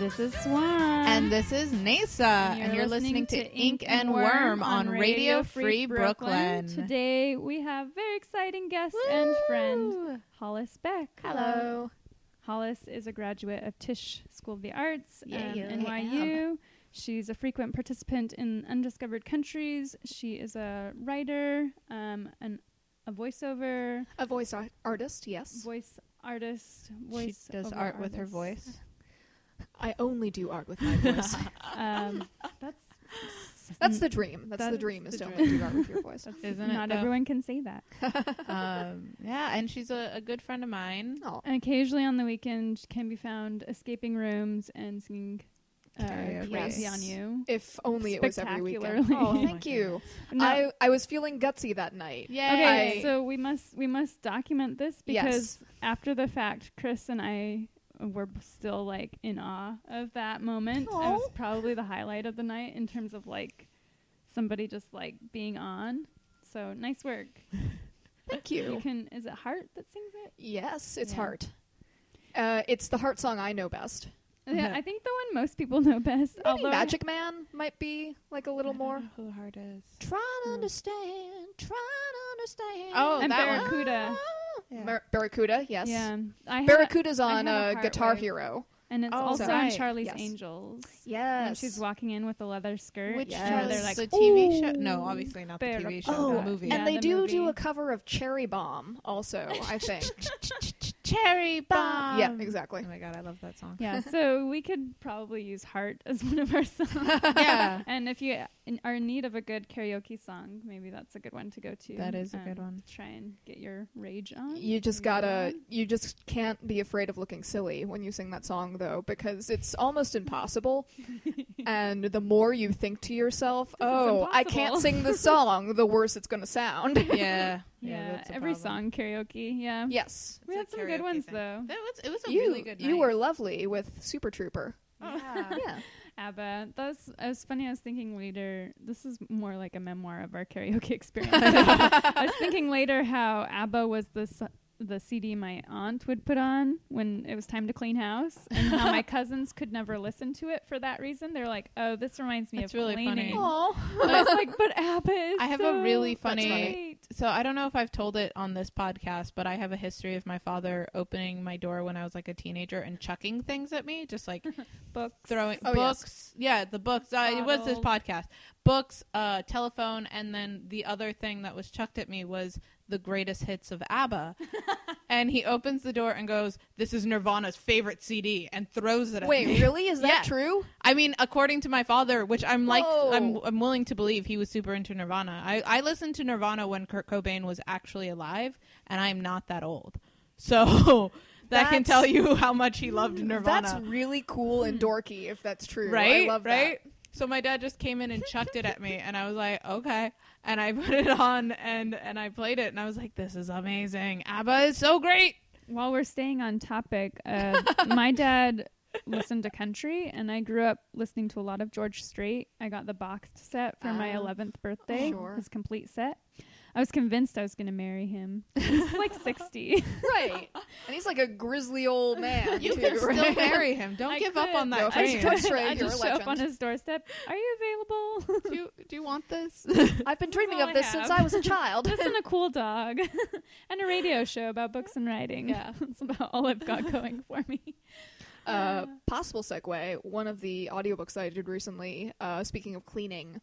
This is Swan. And this is Nasa. And you're listening to Ink and Worm on Radio Free Brooklyn. Today we have very exciting guest and friend, Hollis Beck. Hello. Hollis is a graduate of Tisch School of the Arts Yeah, NYU. She's a frequent participant in Undiscovered Countries. She is a writer, a voiceover. A voice artist, yes. Voice artist. She does art with her voice. I only do art with my voice. That's the dream. That's the dream, is to only do art with your voice. Isn't it? Not everyone can say that. Yeah, and she's a good friend of mine. Oh. And occasionally on the weekend can be found escaping rooms and singing Crazy Yes. on You. If only it was every weekend. Spectacularly. Oh, thank you. No. I was feeling gutsy that night. Yeah. Okay, so we must document this because Yes. after the fact, Chris and I were still like in awe of that moment. It was Aw. probably the highlight of the night in terms of like somebody just like being on. So nice work. Thank you. Is it Heart that sings it? Yes, it's Yeah. Heart. It's the Heart song I know best. Yeah, I think the one most people know best. Maybe Magic Man might be like a little more. Who Heart is? Try to understand. Oh, And that one. Barracuda. Yeah. Barracuda, yes. Yeah. Barracuda's I on have a Guitar Heartwave. Hero. And it's Oh, also on right. Charlie's Yes. Angels. Yes. When she's walking in with a leather skirt. Which Yes. was They're like, the TV show? "Ooh, No, obviously not the TV show. Oh, The movie. Yeah, and they the do movie. a cover of Cherry Bomb also, I think. Cherry Bomb. Yeah, exactly. Oh my god, I love that song. Yeah, so we could probably use Heart as one of our songs. Yeah. And if you are in need of a good karaoke song, maybe that's a good one to go to. That is a good one. Try and get your rage on. You just can't be afraid of looking silly when you sing that song, though, because it's almost impossible. And the more you think to yourself, This is I can't impossible." sing the song, the worse it's going to sound. Yeah. Yeah, that's a every problem. song karaoke. Yeah. Yes. We It's had a some good karaoke ones, thing. though. It was a You, really good night. you were lovely with Super Trooper. Yeah. Yeah. ABBA. It was funny. I was thinking later. This is more like a memoir of our karaoke experience. I was thinking later how ABBA was the CD my aunt would put on when it was time to clean house, and how my cousins could never listen to it for that reason. They're like, "Oh, this reminds me That's of really cleaning." funny. Aw. I was like, "But ABBA is I have so a really That's funny. great." So I don't know if I've told it on this podcast, but I have a history of my father opening my door when I was like a teenager and chucking things at me, just like Books. throwing Oh, books. Yeah, the books. It was this Bottles. podcast. Books, telephone, and then the other thing that was chucked at me was the greatest hits of ABBA. And he opens the door and goes, "This is Nirvana's favorite CD," and throws it at Wait, me. really? Is that Yeah. true? I mean, according to my father, which I'm like, Whoa. I'm willing to believe he was super into Nirvana. I listened to Nirvana when Kurt Cobain was actually alive, and I'm not that old. So that can That's- tell you how much he loved Nirvana. That's really cool and dorky if that's true. right? I love right? So my dad just came in and chucked it at me, and I was like, okay. And I put it on, and I played it, and I was like, this is amazing. ABBA is so great. While we're staying on topic, my dad listened to country, and I grew up listening to a lot of George Strait. I got the boxed set for my 11th birthday, Sure. his complete set. I was convinced I was going to marry him. He's like 60. that. Right. And he's like a grizzly old man, You too, can still right? marry him. Don't I give up could. on No, that if he's dream. George Strait, I you're just a show up on legend. his doorstep. Are you available? Do you want this? I've been dreaming all of I this since have. I was a child. This and a cool dog. And a radio show about books and writing. Yeah. That's about all I've got going for me. Possible segue. One of the audiobooks I did recently, speaking of cleaning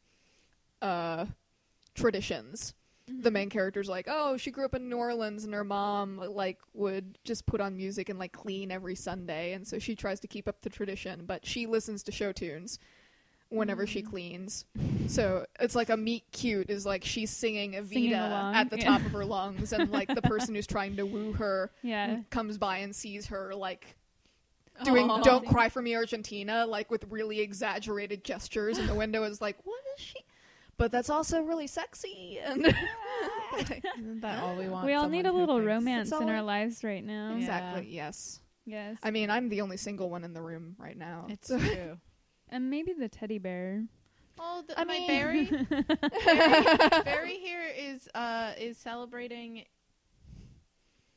traditions, the main character's like, oh, she grew up in New Orleans and her mom like would just put on music and like clean every Sunday, and so she tries to keep up the tradition, but she listens to show tunes whenever she cleans. So it's like a meet cute is like she's singing Singing Evita along, at the yeah. top of her lungs, and like the person who's trying to woo her Yeah. comes by and sees her like doing Aw. Don't Cry for Me Argentina, like with really exaggerated gestures, and the window is like, what is she? But that's also really sexy. And Isn't that all we want? We all need a Someone who little thinks- romance It's all in I- our lives right now. exactly, yes. Yes. I mean, I'm the only single one in the room right now. It's true. And maybe the teddy bear. Oh, I my mean- Barry. Barry here is celebrating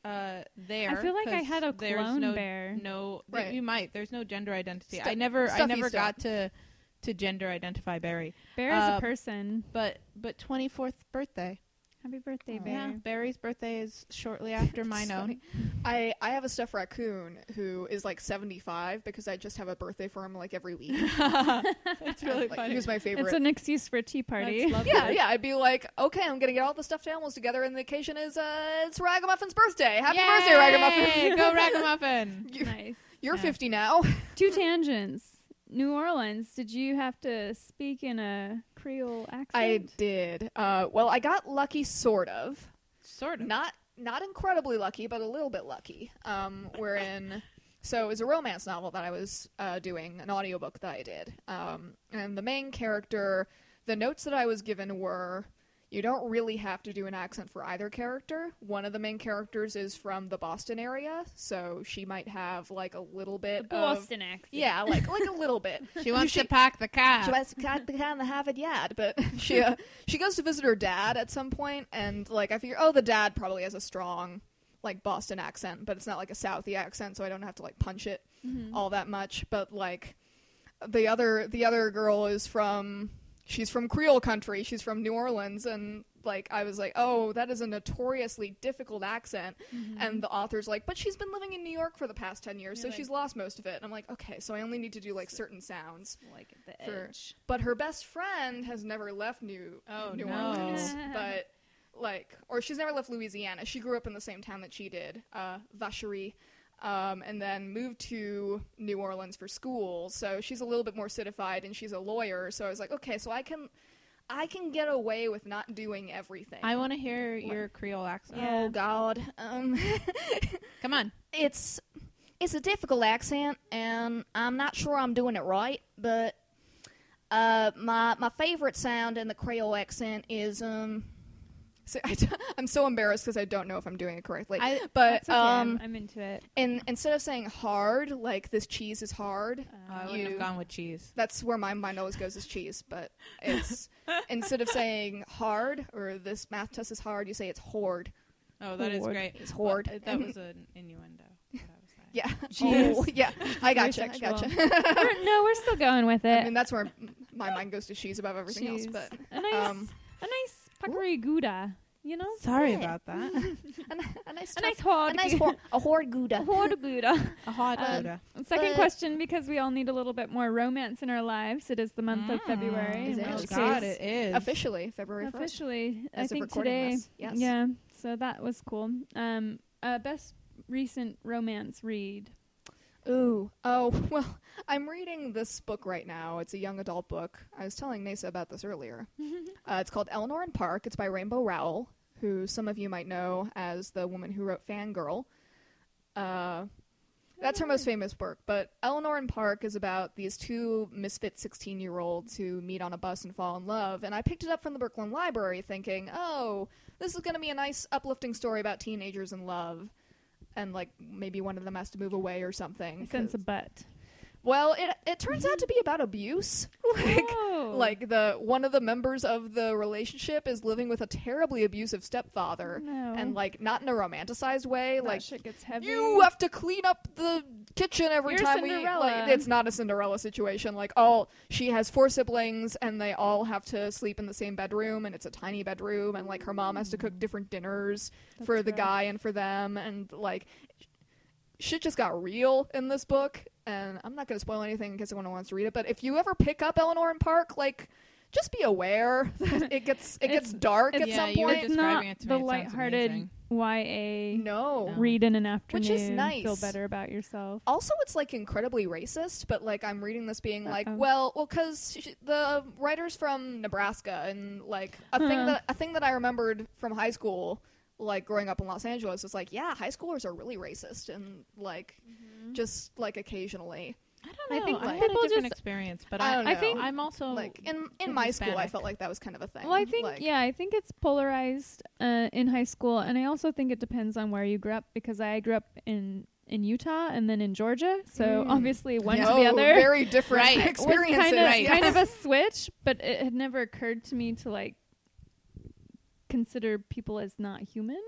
there. I feel like I 'cause had a there's clone no, bear. No, Right. you might. There's no gender identity. Stu- I never stuffy got to gender identify Barry. Bear is a person. But 24th birthday. Happy birthday, Aw. Bear. Yeah, Barry's birthday is shortly after It's mine own. funny. I have a stuffed raccoon who is like 75 because I just have a birthday for him like every week. It's really Like, funny. He was my favorite. It's an excuse for a tea party. That's lovely. Yeah. I'd be like, okay, I'm gonna get all the stuffed animals together, and the occasion is it's Ragamuffin's birthday. Happy birthday, Ragamuffin! Yay! Go Ragamuffin! Nice. You're Yeah. 50 now. 2 tangents. New Orleans. Did you have to speak in a Creole accent? I did. Well, I got lucky, sort of. Sort of. Not incredibly lucky, but a little bit lucky. Wherein, so it was a romance novel that I was doing, an audiobook that I did. And the main character, the notes that I was given were, you don't really have to do an accent for either character. One of the main characters is from the Boston area, so she might have like a little bit of Boston accent. yeah, like a little bit. She wants She- to pack the She cat. wants to cut the cat in the Harvard yard, but she goes to visit her dad at some point, and like I figure, oh, the dad probably has a strong like Boston accent, but it's not like a Southie accent, so I don't have to like punch it all that much. But like the other girl is she's from Creole country, she's from New Orleans, and like I was like, oh, that is a notoriously difficult accent. And the author's like, but she's been living in New York for the past 10 years, so You're like- she's lost most of it. And I'm like, okay, so I only need to do like certain sounds. Like at the For- edge. But her best friend has never left New no. Orleans. But like, or she's never left Louisiana. She grew up in the same town that she did, Vacherie, and then moved to New Orleans for school. So she's a little bit more citified, and she's a lawyer. So I was like, okay, so I can get away with not doing everything. I want to hear your Creole accent. Yeah. Oh God. Come on. It's a difficult accent, and I'm not sure I'm doing it right, but my favorite sound in the Creole accent is so I'm so embarrassed because I don't know if I'm doing it correctly. But That's okay. I'm into it. instead of saying hard, like this cheese is hard, I wouldn't have gone with cheese. that's where my mind always goes, is cheese. But it's instead of saying hard or this math test is hard, you say it's hoard. Oh, that is Hoard. great. It's hoard. Well, that was an innuendo. What I was saying. Yeah. Cheese. Oh, yeah. I Very gotcha. I sexual. gotcha. We're still going with it. I mean, that's where my mind goes to cheese above everything else. Cheese. But a nice puckery gouda, you know? Sorry Yeah. about that. a nice, A nice hard a hoard gouda. hard gouda. A hot Um, Buddha. Second But- question, because we all need a little bit more romance in our lives. It is the month of February. Is in it? which Oh, God, case- it is. Officially, February 1st. Officially, I As of think recording today. this, yes. Yeah, so that was cool. Best recent romance read. Ooh. Oh, well, I'm reading this book right now. It's a young adult book. I was telling Nasa about this earlier. It's called Eleanor and Park. It's by Rainbow Rowell, who some of you might know as the woman who wrote Fangirl. That's her most famous work. But Eleanor and Park is about these two misfit 16-year-olds who meet on a bus and fall in love. And I picked it up from the Brooklyn Library thinking, oh, this is going to be a nice uplifting story about teenagers in love. And, like, maybe one of them has to move away or something. I sense 'cause- a butt. well, it turns out to be about abuse. Like the one of the members of the relationship is living with a terribly abusive stepfather, No. and like not in a romanticized way. That Like shit gets heavy. you have to clean up the kitchen every You're time we. Cinderella. Like, it's not a Cinderella situation. Like she has 4 siblings, and they all have to sleep in the same bedroom, and it's a tiny bedroom, and like her mom has to cook different dinners for the rough. guy and for them, and like shit just got real in this book. And I'm not going to spoil anything in case anyone wants to read it, but if you ever pick up Eleanor and Park, like, just be aware that it gets dark at yeah, some you were point. It's not describing it to the me, it sounds lighthearted amazing. YA No. read in an afternoon. Which is nice. Feel better about yourself. Also, it's like incredibly racist, but like I'm reading this being like, Uh-oh. well, because the writer's from Nebraska, and like a thing that I remembered from high school, like growing up in Los Angeles, is like, yeah, high schoolers are really racist, and like just like occasionally. I don't know. I think I had a people different just- experience, but I don't know. I think- I'm also Like in in my school, I Hispanic. felt like that was kind of a thing. Well, I think like, I think it's polarized in high school, and I also think it depends on where you grew up, because I grew up in Utah and then in Georgia, so obviously one to no, the other very different Right. was experiences. kind of Right. kind of a switch, but it had never occurred to me to like consider people as not human.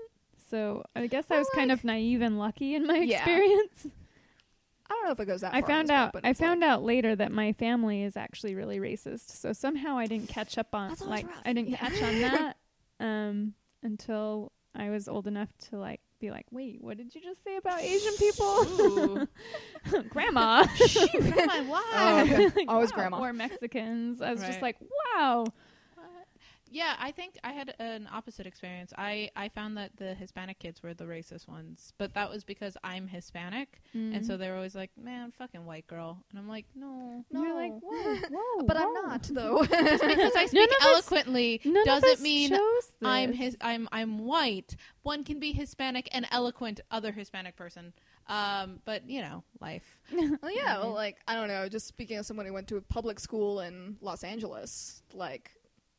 So I guess I Well, was kind of naive and lucky in my Yeah. experience. I don't know if it goes that I far. found out later that my family is actually really racist. So somehow I didn't catch up on That's always like rough. I didn't Yeah. catch on that until I was old enough to like be like, wait, what did you just say about Asian people? Ooh. Grandma. Grandma, why? Oh, okay. Like, Always wow. grandma. Or Mexicans. I was just Right. like, wow. Yeah, I think I had an opposite experience. I found that the Hispanic kids were the racist ones, but that was because I'm Hispanic, and so they were always like, "Man, fucking white girl," and I'm like, "No." No. You're like, whoa, But I'm whoa. not, though. Just because I None speak of us- eloquently None of doesn't us mean chose I'm this. I'm white. One can be Hispanic and eloquent other Hispanic person. But you know, life. Well, yeah, well, like, I don't know, just speaking of someone who went to a public school in Los Angeles, like,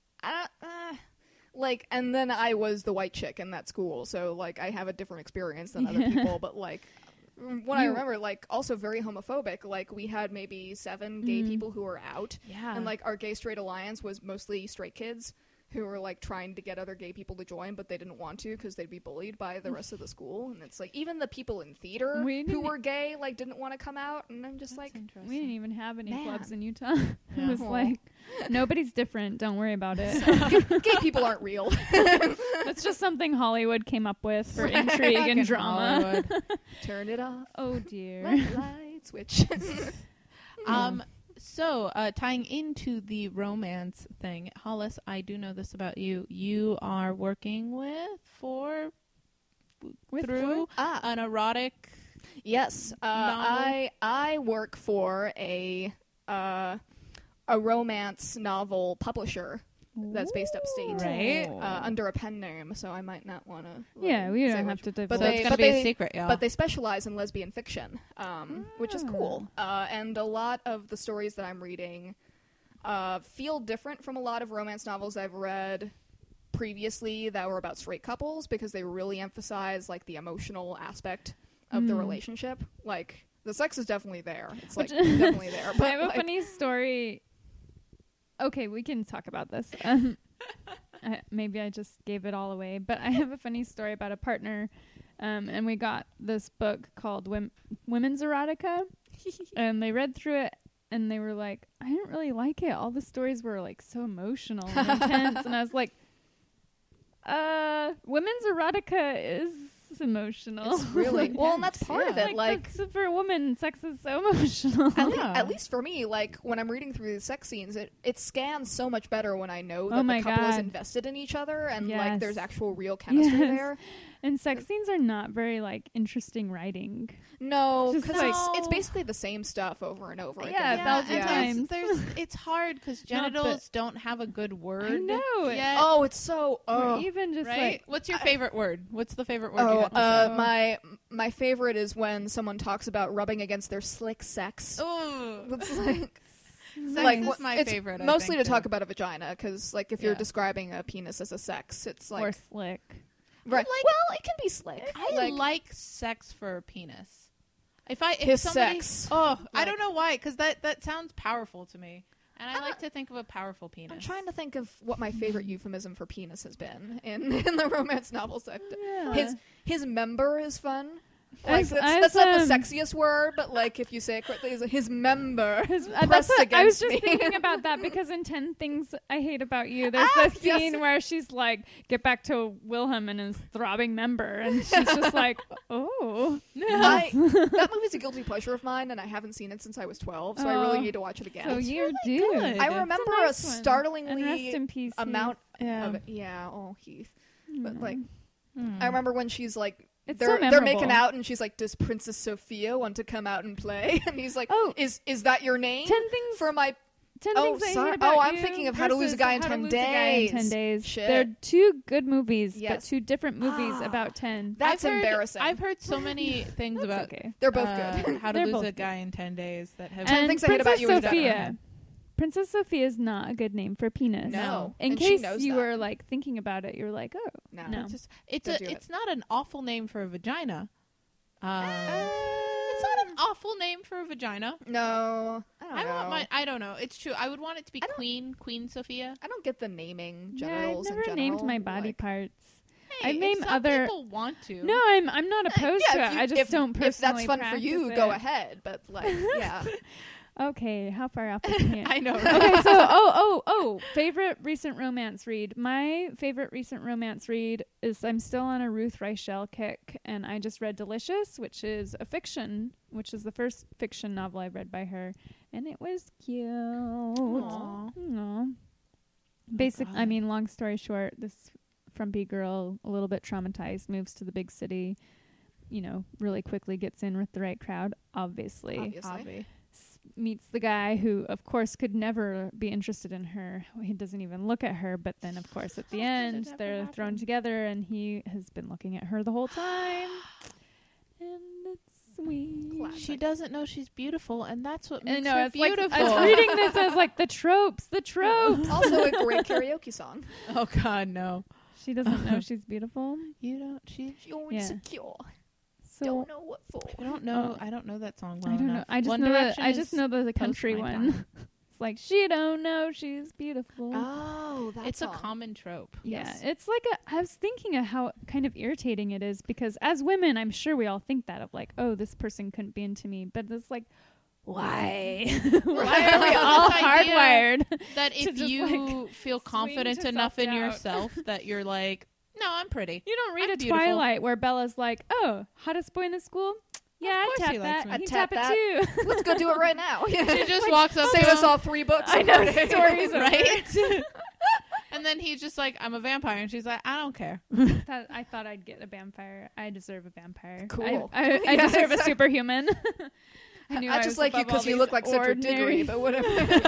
and then I was the white chick in that school, so, like, I have a different experience than other people, but, like, what I remember, like, also very homophobic, like, we had maybe 7 gay people who were out, Yeah. and, like, our gay-straight alliance was mostly straight kids who were, like, trying to get other gay people to join, but they didn't want to because they'd be bullied by the rest of the school, and it's, like, even the people in theater We who didn't- were gay, like, didn't want to come out, and I'm just like... we didn't even have any Man. clubs in Utah. Yeah. It was Aw. like, nobody's different. Don't worry about it. Gay people aren't real. It's just something Hollywood came up with for intrigue and Fucking drama. Hollywood. Turn it off. Oh dear. Red light switch. So, tying into the romance thing, Hollis, I do know this about you. You are working through an erotic. Yes, Novel? I work for a romance novel publisher that's based upstate, Right. under a pen name. So I might not want to. Yeah, we don't have to But So divulge. it's gonna be a they- secret, y'all. But they specialize in lesbian fiction, which is cool. And a lot of the stories that I'm reading feel different from a lot of romance novels I've read previously that were about straight couples because they really emphasize like the emotional aspect of the relationship. Like the sex is definitely there. It's like definitely there. But I have a like, funny story. Okay, we can talk about this. Maybe I just gave it all away, but I have a funny story about a partner, and we got this book called Women's Erotica, and they read through it, and they were like, I didn't really like it. All the stories were like so emotional and intense, and I was like, women's erotica is emotional. it's really well, and that's part of Yeah. it. Like that's- for a woman, sex is so emotional. at least for me, like when I'm reading through the sex scenes, it scans so much better when I know that Oh my the couple is God. invested in each other and like Yes. there's actual real chemistry Yes. there. And sex scenes are not very like interesting writing. No, Just because like- it's basically the same stuff over and over Yeah, again. 1,000 and times. it's hard because No, but- genitals don't have a good word. I know. Yet, Oh, it's so. Or Oh, even just right? like What's your favorite word? What's the favorite word you have to say? my favorite is when someone talks about rubbing against their slick sex. Oh, It's like sex like is what- my it's favorite. I mostly think, to talk too. about a vagina, because like if you're Yeah. describing a penis as a sex, it's like or slick. right. like- well, it can be slick. I like sex for a penis. If his somebody, sex. Oh, I Like- don't know why, because that sounds powerful to me, and I like to think of a powerful penis. I'm trying to think of what my favorite euphemism for penis has been in the romance novels I've done. Yeah. His member is fun. Like I've- that's not the I've, sexiest word, but like if you say it correctly, it's like, his member. That's pressed what, I was against just me. thinking about that because in 10 Things I Hate About You, there's Ah, this scene yes. where she's like, get back to Wilhelm and his throbbing member. And she's just like, oh. That movie's a guilty pleasure of mine, and I haven't seen it since I was 12, so I really Oh. need to watch it again. So you do. good. I It's a remember nice a one. startlingly And rest in peace, amount Yeah. of it. Yeah, oh Heath. But Heath. like, Hmm. I remember when she's like, It's they're so making memorable. out, and she's like, "Does Princess Sophia want to come out and play?" And he's like, Oh. is that your name 10 Things for my?" 10 Oh, Things I sorry. Hate About Oh, I'm You thinking of How to Lose a Guy in versus 10 How to Lose a Guy in 10 Days. Days. Shit. They're two good movies, but Yes. two different movies about 10. That's I've heard- embarrassing. I've heard so many things That's about okay. They're both good. How to They're Lose both a good. Guy in 10 Days that have. And Things I Hate About Princess You is better. Sophia. Princess Sophia is not a good name for penis. No. In And she case knows you that. were like thinking about it, you're like, oh, No. no. It's Don't do it. it's not an awful name for a vagina. It's not an awful name for a vagina. No, I don't know. I don't know. It's true. I would want it to be I don't- Queen Sophia. I don't get the naming Yeah, I've genitals never in general. named my body like, parts. I name if some other. people want to. No, I'm not opposed to it. I just don't personally. If that's fun for you, practice go it. ahead. But like, yeah. Okay, how far off the tangent? I know. Right? Okay, so favorite recent romance read. My favorite recent romance read is I'm still on a Ruth Reichel kick, and I just read Delicious, which is a fiction, which is the first fiction novel I've read by her, and it was cute. Aw. Aww. God. I mean, long story short, this frumpy girl, a little bit traumatized, moves to the big city, really quickly gets in with the right crowd, obviously. Obviously. Meets the guy who, of course, could never be interested in her. He doesn't even look at her, but then, of course, at the end, they're thrown together, and he has been looking at her the whole time. And it's sweet. Classic. She doesn't know she's beautiful, and that's what I makes know, her it's like, beautiful. I was reading this as like the tropes. Also a great karaoke song. Oh God, no! She doesn't know she's beautiful. You don't. You're Yeah. insecure. So Don't know what for. I don't know. I don't know that song well I don't know. enough. I just One know Direction I just is know the post country my one. time. It's like she don't know she's beautiful. Oh, that's It's a common trope. Yeah, Yes. it's like I was thinking of how kind of irritating it is because as women, I'm sure we all think that of like, oh, this person couldn't be into me, but it's like, why? Why are we all This idea hardwired? That To if just, you feel swing confident to enough in self-doubt. yourself that you're like, no, I'm pretty. You don't read I'm a beautiful. Twilight where Bella's like, oh, hottest boy in the school? Yeah, I'd course tap he likes that. me. He'd I'd tap tap it too. Let's go do it right now. She just walks up Save to us him, all 3 books. I know, about it. stories over. right? And then he's just like, I'm a vampire. And she's like, I don't care. I thought I'd get a vampire. I deserve a vampire. Cool. I Yeah, deserve a exactly. superhuman. I knew I was just like you above all because you these look like Cedric Diggory, ordinary- but whatever.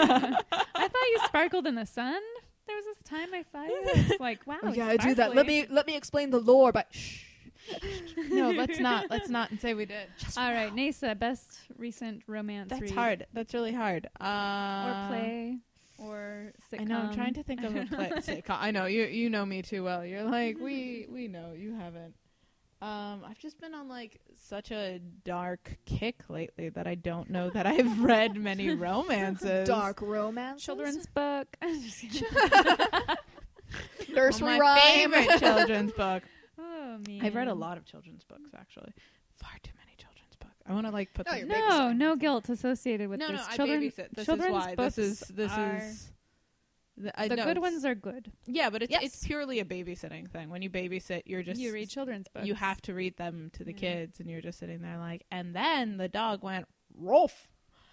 I thought you sparkled in the sun. There was this time I saw you. It's like, wow. Yeah, I he's do that. sparkly. Let me explain the lore, but shh. No, let's not. Let's not and say we did. All right, Nasa, best recent romance That's read. hard. That's really hard. Or play. Or sitcom. I know. I'm trying to think of a play. Sitcom. I know you know me too well. You're like we know you haven't. I've just been on like such a dark kick lately that I don't know that I've read many romances. Dark romance. Children's book. I'm just kidding. Nursery my rhyme. favorite children's book. Oh, man. I've read a lot of children's books actually. Far too many children's books. I want to like put No, them. you're No, babysitting. no guilt associated with No, this. I Children, babysit. This is children's why. books This are- is. The no, good it's- ones are good. Yeah, but it's Yes. purely a babysitting thing. When you babysit, you're just You read children's books. you have to read them to the Yeah. kids, and you're just sitting there like. And then the dog went Rolf.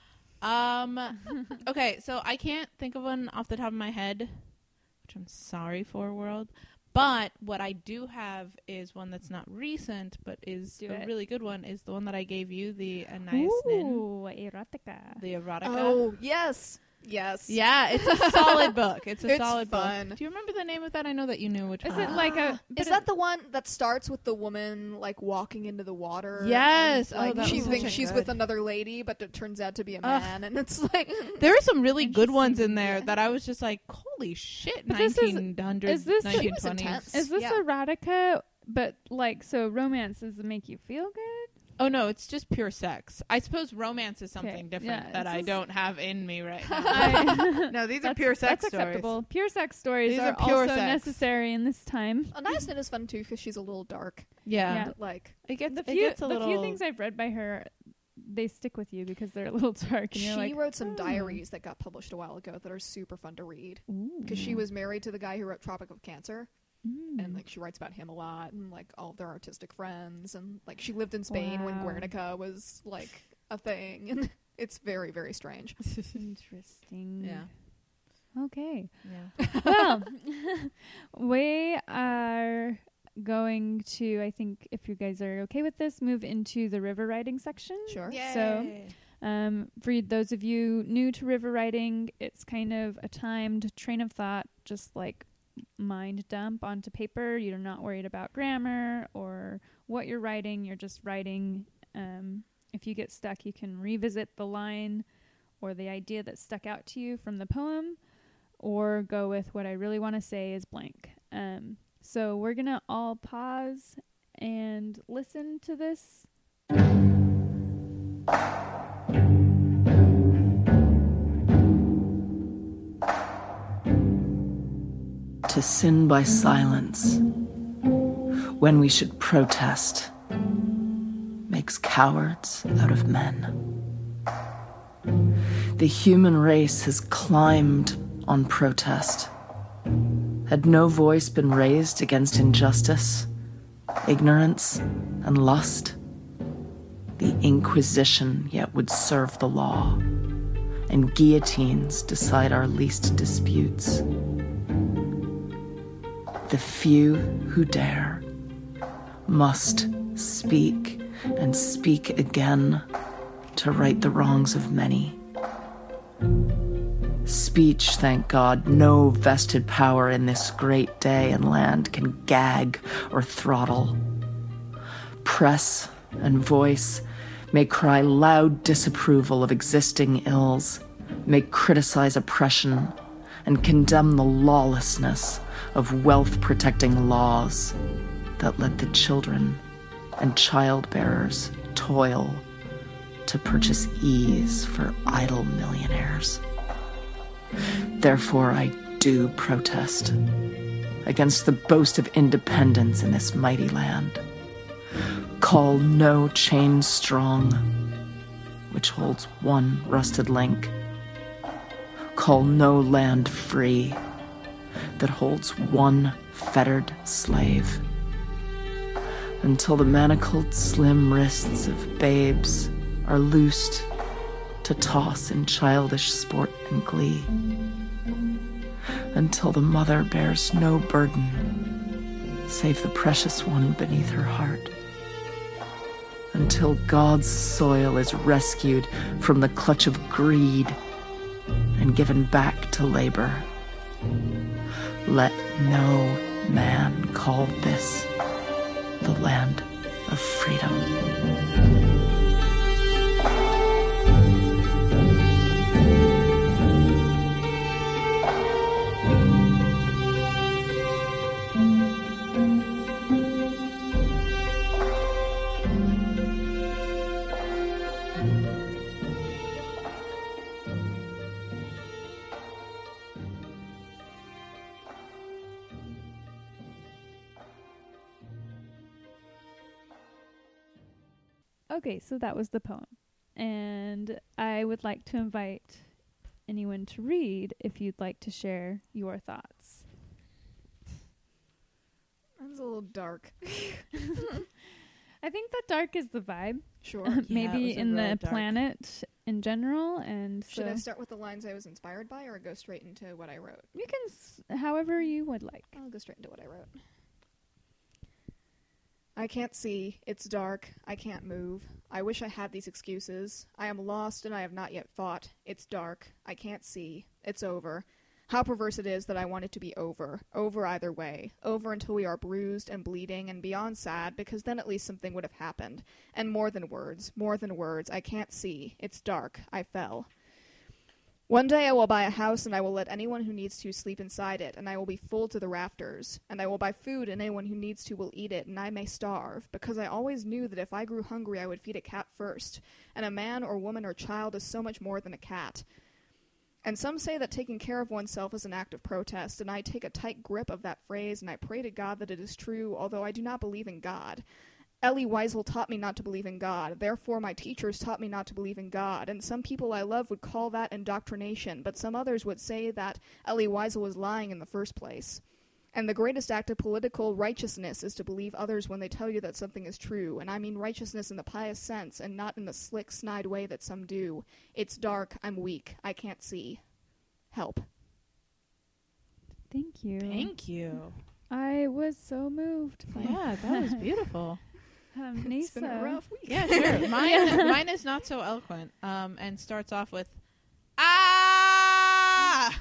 Okay, so I can't think of one off the top of my head, which I'm sorry for, world. But what I do have is one that's not recent, but is Do a it. really good one. Is the one that I gave you, the Anais Nin, Ooh, erotica. the erotica. Oh yes, yes. Yeah, it's a solid book. It's a It's solid fun. book. Do you remember the name of that? I know that you knew which Is one. it like a? Is that the one that starts with the woman like walking into the water? Yes. and, like, Oh, that she was thinks so she's good. with another lady, but it turns out to be a Ugh. man, and it's like There are some really good ones Interesting. in there Yeah. that I was just like, holy shit, But this is- 1900s, is this- She was 1920s. intense. Is this Yeah. erotica? But like, so romances make you feel good? Oh, no, it's just pure sex. I suppose romance is something Okay, different yeah, that this I is- don't have in me right now. I- No, these are That's- pure sex That's stories. acceptable. Pure sex stories These are are pure also sex. necessary in this time. Anais Nin is fun too because she's a little dark. Yeah. Yeah. But, like It gets, The it few, gets a the little... few things I've read by her, they stick with you because they're a little dark. And she you're like, wrote some "Hmm." diaries that got published a while ago that are super fun to read because she was married to the guy who wrote Tropic of Cancer. Mm. And like she writes about him a lot and like all of their artistic friends and like she lived in Spain when Wow. Guernica was like a thing and it's very, very strange. Interesting. Yeah. Okay. Yeah. Well, we are going to, I think, if you guys are okay with this, move into the river riding section. Sure. So, for those of you new to river riding, it's kind of a timed train of thought, just like mind dump onto paper. You're not worried about grammar or what you're writing. You're just writing. If you get stuck, you can revisit the line or the idea that stuck out to you from the poem, or go with what I really want to say is blank. So we're going to all pause and listen to this. To sin by silence, when we should protest, makes cowards out of men. The human race has climbed on protest. Had no voice been raised against injustice, ignorance, and lust, the Inquisition yet would serve the law, and guillotines decide our least disputes. The few who dare must speak and speak again to right the wrongs of many. Speech, thank God, no vested power in this great day and land can gag or throttle. Press and voice may cry loud disapproval of existing ills, may criticize oppression, and condemn the lawlessness of wealth-protecting laws that let the children and childbearers toil to purchase ease for idle millionaires. Therefore, I do protest against the boast of independence in this mighty land. Call no chain strong, which holds one rusted link. Call no land free, that holds one fettered slave. Until the manacled slim wrists of babes are loosed to toss in childish sport and glee. Until the mother bears no burden, save the precious one beneath her heart. Until God's soil is rescued from the clutch of greed and given back to labor. Let no man call this the land of freedom. Okay, so that was the poem. And I would like to invite anyone to read if you'd like to share your thoughts. That's a little dark. I think that dark is the vibe. Sure. Maybe in the dark. planet in general. And Should so I start with the lines I was inspired by or go straight into what I wrote? you can, however you would like. I'll go straight into what I wrote. I can't see. It's dark. I can't move. I wish I had these excuses. I am lost and I have not yet fought. It's dark. I can't see. It's over. How perverse it is that I want it to be over. Over either way. Over until we are bruised and bleeding and beyond sad, because then at least something would have happened. And more than words. More than words. I can't see. It's dark. I fell. One day I will buy a house and I will let anyone who needs to sleep inside it, and I will be full to the rafters. And I will buy food and anyone who needs to will eat it, and I may starve, because I always knew that if I grew hungry I would feed a cat first. And a man or woman or child is so much more than a cat. And some say that taking care of oneself is an act of protest, and I take a tight grip of that phrase, and I pray to God that it is true, although I do not believe in God. Elie Wiesel taught me not to believe in God. Therefore, my teachers taught me not to believe in God. And some people I love would call that indoctrination, but some others would say that Elie Wiesel was lying in the first place. And the greatest act of political righteousness is to believe others when they tell you that something is true. And I mean righteousness in the pious sense, and not in the slick, snide way that some do. It's dark. I'm weak. I can't see. Help. Thank you. Thank you. I was so moved. by Yeah, that was beautiful. It's been a Nisa. rough week. Yeah, sure. Mine is not so eloquent, and starts off with, ah!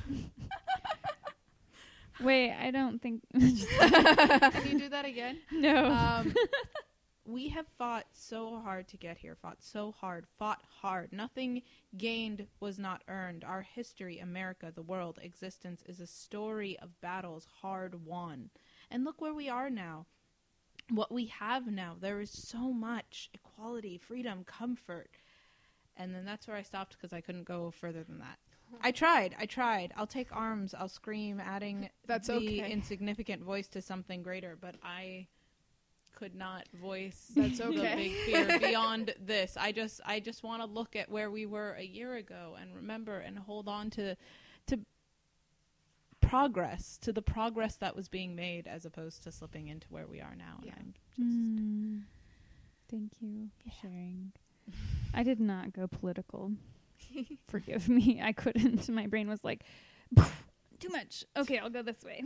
Wait, I don't think. Can you do that again? No. We have fought so hard to get here, fought hard. Nothing gained was not earned. Our history, America, the world, existence is a story of battles hard won. And look where we are now. What we have now, there is so much equality, freedom, comfort. And then that's where I stopped because I couldn't go further than that. I tried. I'll take arms. I'll scream, adding That's the okay. insignificant voice to something greater. But I could not voice That's the okay. big fear beyond this. I just want to look at where we were a year ago and remember and hold on to progress, to the progress that was being made, as opposed to slipping into where we are now. Yeah. And I'm just Thank you for sharing. I did not go political. Forgive me. I couldn't. My brain was like, too much. Okay, I'll go this way.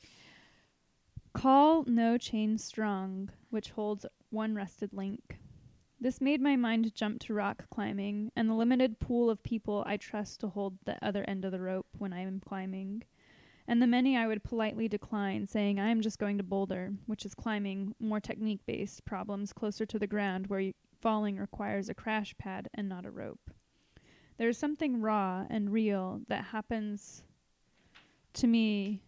Call no chain strong, which holds one rusted link. This made my mind jump to rock climbing and the limited pool of people I trust to hold the other end of the rope when I am climbing, and the many I would politely decline, saying I am just going to boulder, which is climbing more technique-based problems closer to the ground where falling requires a crash pad and not a rope. There is something raw and real that happens to me,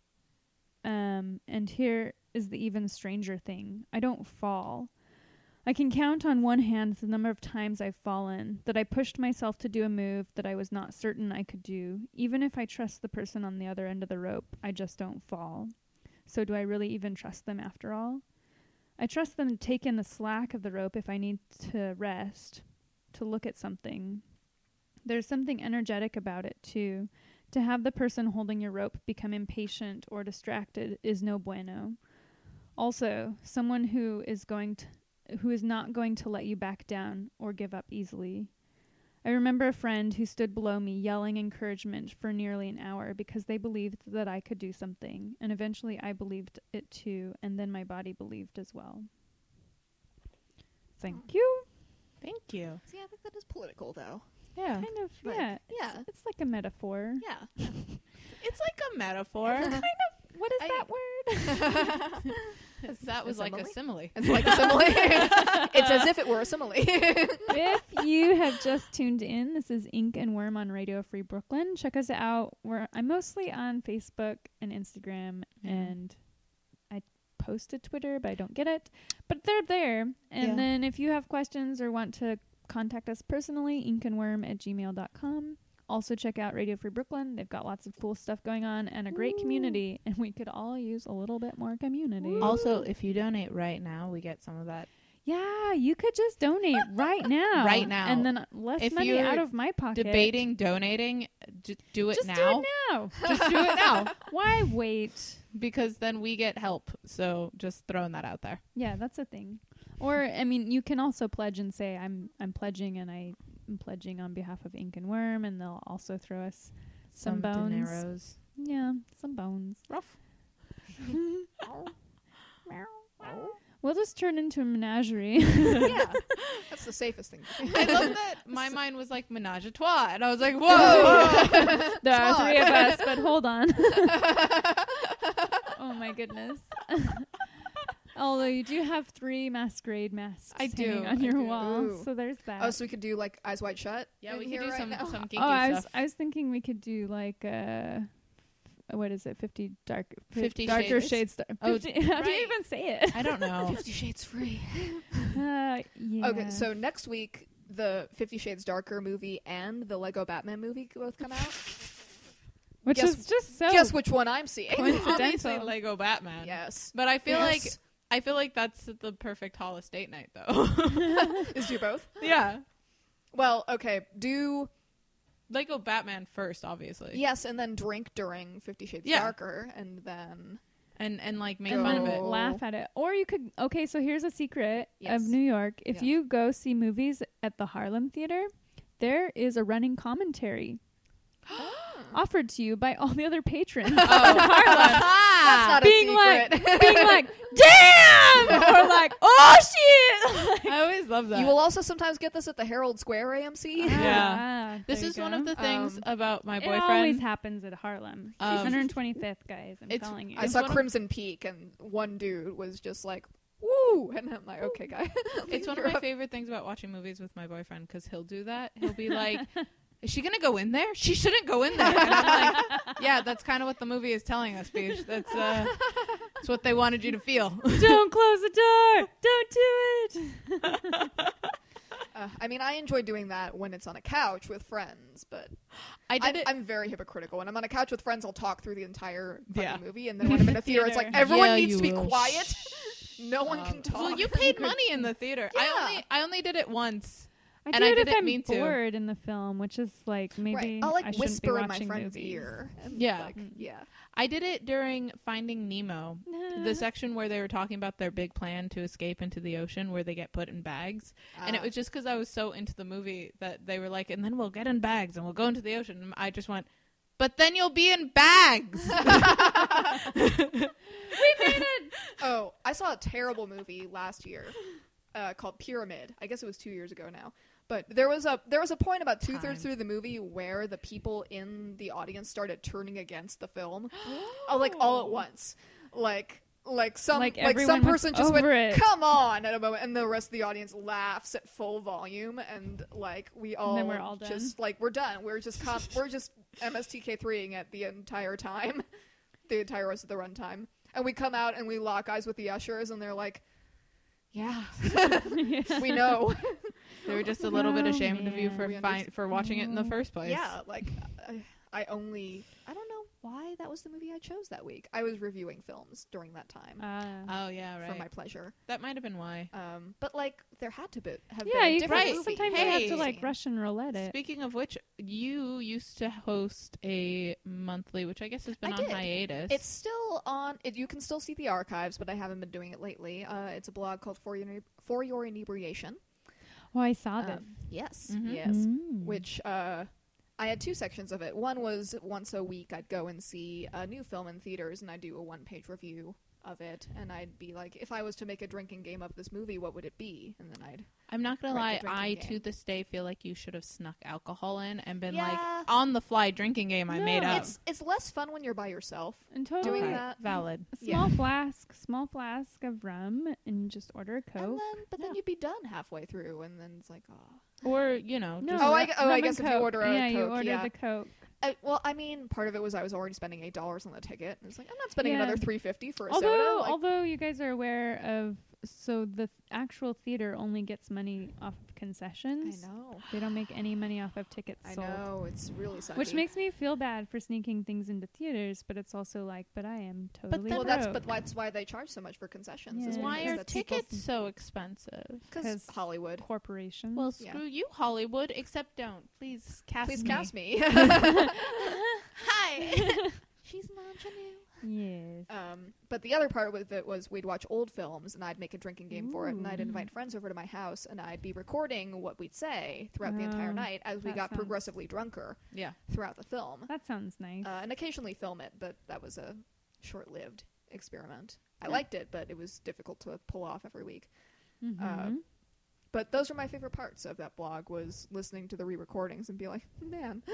and here is the even stranger thing. I don't fall. I can count on one hand the number of times I've fallen, that I pushed myself to do a move that I was not certain I could do. Even if I trust the person on the other end of the rope, I just don't fall. So do I really even trust them after all? I trust them to take in the slack of the rope if I need to rest, to look at something. There's something energetic about it, too. To have the person holding your rope become impatient or distracted is no bueno. Also, someone who is not going to let you back down or give up easily. I remember a friend who stood below me yelling encouragement for nearly an hour because they believed that I could do something, and eventually I believed it too, and then my body believed as well. Thank you. Thank you. See, I think that is political, though. Yeah. Kind of, Right. yeah. Yeah. It's like a metaphor. Yeah. It's like a metaphor. What is that word? That was like a simile. It's like a simile. It's as if it were a simile. If you have just tuned in, this is Ink and Worm on Radio Free Brooklyn. Check us out. I'm mostly on Facebook and Instagram, and I post to Twitter, but I don't get it. But they're there. And then if you have questions or want to contact us personally, inkandworm@gmail.com. Also check out Radio Free Brooklyn. They've got lots of cool stuff going on and a great community, and we could all use a little bit more community. Also, if you donate right now, we get some of that. Yeah, you could just donate right now. Right now. And then less If money you're out of my pocket. Debating donating, do it just now. do it now. Just do it now. Why wait? Because then we get help. So just throwing that out there. Yeah, that's a thing. Or, I mean, you can also pledge and say, I'm pledging, and I'm pledging on behalf of Ink and Worm, and they'll also throw us some bones. dineros. Yeah, some bones. Rough. We'll just turn into a menagerie. Yeah. That's the safest thing to do. I love that my mind was like menage a trois, and I was like, whoa. There are Smart. three of us, but hold on. Oh my goodness. Although you do have 3 masquerade masks I do, hanging on I your do. wall, Ooh. so there's that. Oh, so we could do like Eyes Wide Shut? Yeah, in we could here do right some now? kinky I stuff. was thinking we could do like what is it? 50 50 darker shades. shades. Oh, 50, how do you right. even say it? I don't know. 50 Shades Free. Yeah. Okay, so next week, the 50 Shades Darker movie and the Lego Batman movie both come out. which guess- is just so Guess which one I'm seeing. Coincidental. Obviously Lego Batman. Yes. But I feel Yes. like that's the perfect Hollis date night, though. Is do both? Yeah. Well, okay, do... Lego Batman first, obviously. Yes, and then drink during 50 Shades Yeah. Darker, and then... And like make Go. fun of it. Oh. laugh at it. Or you could, okay, so here's a secret Yes. of New York. If Yeah. you go see movies at the Harlem Theater, there is a running commentary offered to you by all the other patrons in Harlem. That's not being a secret. being like, damn! Or like, oh shit! I always love that. You will also sometimes get this at the Herald Square AMC. Yeah. Ah, This there is you one go. of the things about my It boyfriend. always happens at Harlem. 125th, guys. I'm it's- telling you. I It's saw one of- Crimson Peak, and one dude was just like, woo! And I'm like, okay, guy. It's one of my favorite things about watching movies with my boyfriend, because he'll do that. He'll be like, is she going to go in there? She shouldn't go in there. And I'm like, yeah, that's kind of what the movie is telling us, Beach. That's what they wanted you to feel. Don't close the door! Don't do it! I mean, I enjoy doing that when it's on a couch with friends, but I did it. I'm very hypocritical. When I'm on a couch with friends, I'll talk through the entire fucking Yeah. movie, and then when I'm in a theater, it's like, Theater. everyone Yeah, needs you to be will. quiet. No one can talk. Well, you paid money in the theater. Yeah. I only did it once. I And do I it if didn't I'm mean to. bored in the film, which is like maybe right. I'll like I shouldn't whisper be in my watching friend's movies. ear. And, Yeah. like, yeah. I did it during Finding Nemo, the section where they were talking about their big plan to escape into the ocean where they get put in bags. And it was just because I was so into the movie that they were like, and then we'll get in bags and we'll go into the ocean. And I just went, but then you'll be in bags. We made it. Oh, I saw a terrible movie last year called Pyramid. I guess it was 2 years ago now. But there was a point about 2/3 through the movie where the people in the audience started turning against the film, like all at once, like some everyone was person just went, over it. "Come on!" at a moment, and the rest of the audience laughs at full volume, and like we all, And then we're all done. just like we're done. We're just MSTK3ing it the entire time, the entire rest of the runtime, and we come out and we lock eyes with the ushers, and they're like, "Yeah, we know." They were just a little bit Oh, ashamed of you man. for watching it in the first place. Yeah, like I don't know why that was the movie I chose that week. I was reviewing films during that time Oh, yeah, right. for my pleasure. That might have been why. But like there had to have yeah, been a you different can, movie. sometimes Hey. you have to like Russian roulette it. Speaking of which, you used to host a monthly, which I guess has been I on did. hiatus. It's still on. You can still see the archives, but I haven't been doing it lately. It's a blog called For Your Inebriation. Oh, I saw this. Yes, Mhm. yes. Mm. Which I had two sections of it. One was once a week I'd go and see a new film in theaters, and I'd do a one-page review of it, and I'd be like, if I was to make a drinking game of this movie, what would it be? And then I'd I'm not gonna Right, lie, the drinking I game. to this day feel like you should have snuck alcohol in and been Yeah. like on the fly drinking game I made No. up. it's less fun when you're by yourself. And totally doing Okay, that. valid. a small flask of rum, and just order a Coke. But then you'd be done halfway through, and then it's like, oh. Or you know, No, just, I rum guess and if you Coke. order a yeah, you Coke, order yeah. the Coke. Well, I mean, part of it was I was already spending $8 on the ticket. And it's like I'm not spending Yeah. another $3.50 for a Although, soda. Like, although you guys are aware of, so the actual theater only gets money off of I concessions. know, They don't make any money off of tickets I sold. know, it's really sucky. Which makes me feel bad for sneaking things into theaters, but it's also like, but I am totally well, broke. that's why they charge so much for concessions. is Yeah. why because are that's people- tickets so expensive? Because Hollywood. corporations. Well, Yeah. screw you, Hollywood. Except don't. Please cast Please me. cast me. Hi. She's an ingenue. yes. But the other part with it was we'd watch old films, and I'd make a drinking game for it, and I'd Ooh. invite friends over to my house, and I'd be recording what we'd say throughout the entire Oh, night as we that got sounds- progressively drunker Yeah. throughout the film. That sounds nice. And occasionally film it, but that was a short-lived experiment. I Yeah. liked it, but it was difficult to pull off every week. Mhm. But those are my favorite parts of that blog, was listening to the re-recordings and be like, man,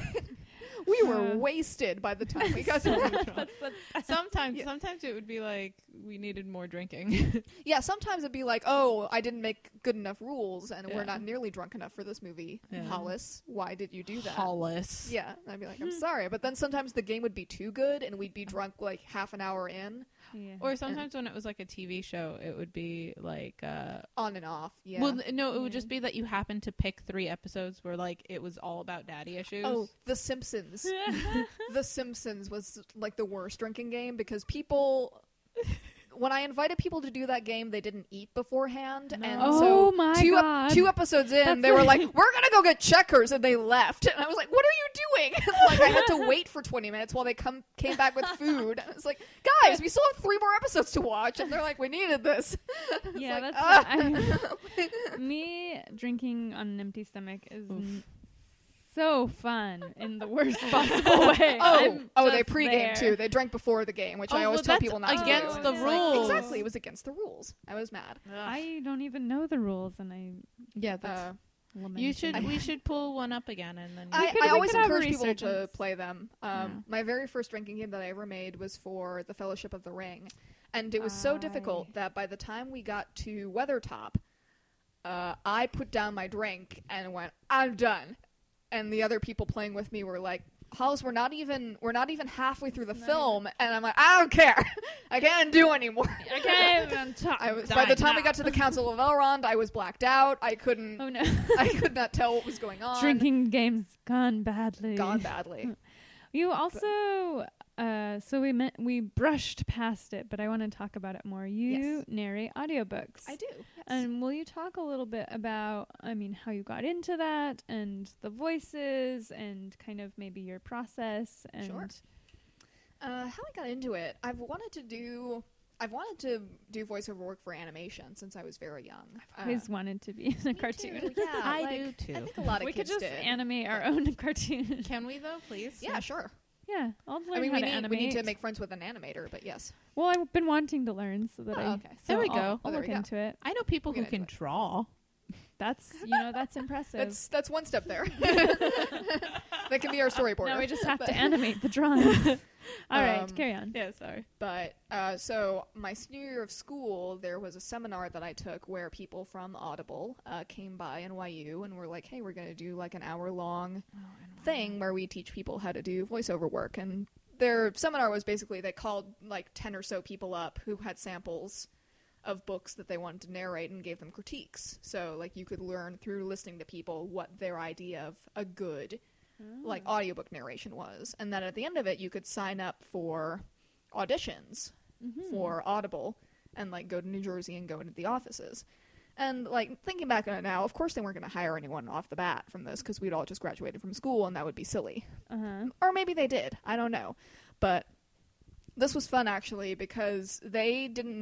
we were wasted by the time we got to the Sometimes it would be like we needed more drinking. Yeah, sometimes it'd be like, oh, I didn't make good enough rules, and Yeah. we're not nearly drunk enough for this movie. Yeah. Hollis, why did you do that? Hollis. Yeah, and I'd be like, I'm sorry. But then sometimes the game would be too good, and we'd be drunk like half an hour in, Yeah. Or sometimes when it was like a TV show, it would be like on and off. Yeah. well, no, it would just be that you happened to pick 3 episodes where like it was all about daddy issues. Oh, The Simpsons. The Simpsons was like the worst drinking game because people, when I invited people to do that game, they didn't eat beforehand, and Oh so my two God. 2 episodes in, That's they were like- like, "We're gonna go get checkers," and they left, and I was like, "What are you doing?" Like I had to wait for 20 minutes while they came back with food. I was like, "Guys, we still have 3 more episodes to watch," and they're like, "We needed this." Yeah, like, that's me drinking on an empty stomach is so fun in the worst possible way. Oh, they just pregame there. too. They drank before the game, which I Oh, always well, tell that's people not to do. against And the it's like, rules. exactly, it was against the rules. I was mad. I don't even know the rules, and I Yeah, that's. Uh, You should. lamenting. We should pull one up again, and then. I we always could have a encourage people to resurgence. play them. My very first drinking game that I ever made was for the Fellowship of the Ring, and it was so difficult that by the time we got to Weathertop, I put down my drink and went, "I'm done," and the other people playing with me were like, "Hollis, we're not even halfway through the film," and I'm like, "I don't care, I can't do anymore." I can't even talk. I was by the time we got to the Council of Elrond, I was blacked out. I couldn't. Oh no. I could not tell what was going on. Drinking games gone badly. Gone badly. You also, so we brushed past it, but I want to talk about it more. You narrate audiobooks. I do. Yes. And will you talk a little bit about, how you got into that and the voices and kind of maybe your process? And Sure. How I got into it, I've wanted to do voiceover work for animation since I was very young. I've always wanted to be in a cartoon. Too. Yeah, I do too. I think a lot of We could kids just did. animate our own cartoon. Can we though, please? Yeah, sure. Yeah, I'll learn I mean, how we to need, animate. we need to make friends with an animator, but yes. Well, I've been wanting to learn so that Okay. There we I'll- go. I'll There look we go. into it. I know people We who can can do it. draw. That's that's impressive. That's one step there. That can be our storyboard. Now we just have to animate the drawings. All right, carry on. Yeah, sorry. But so my senior year of school, there was a seminar that I took where people from Audible came by NYU and were like, "Hey, we're going to do like an hour-long thing where we teach people how to do voiceover work." And their seminar was basically they called like 10 or so people up who had samples of books that they wanted to narrate and gave them critiques. So like you could learn through listening to people what their idea of a good like audiobook narration was, and then at the end of it you could sign up for auditions for Audible and like go to New Jersey and go into the offices. And like thinking back on it now, of course they weren't going to hire anyone off the bat from this because we'd all just graduated from school and that would be silly. Or maybe they did, I don't know. But this was fun actually because they didn't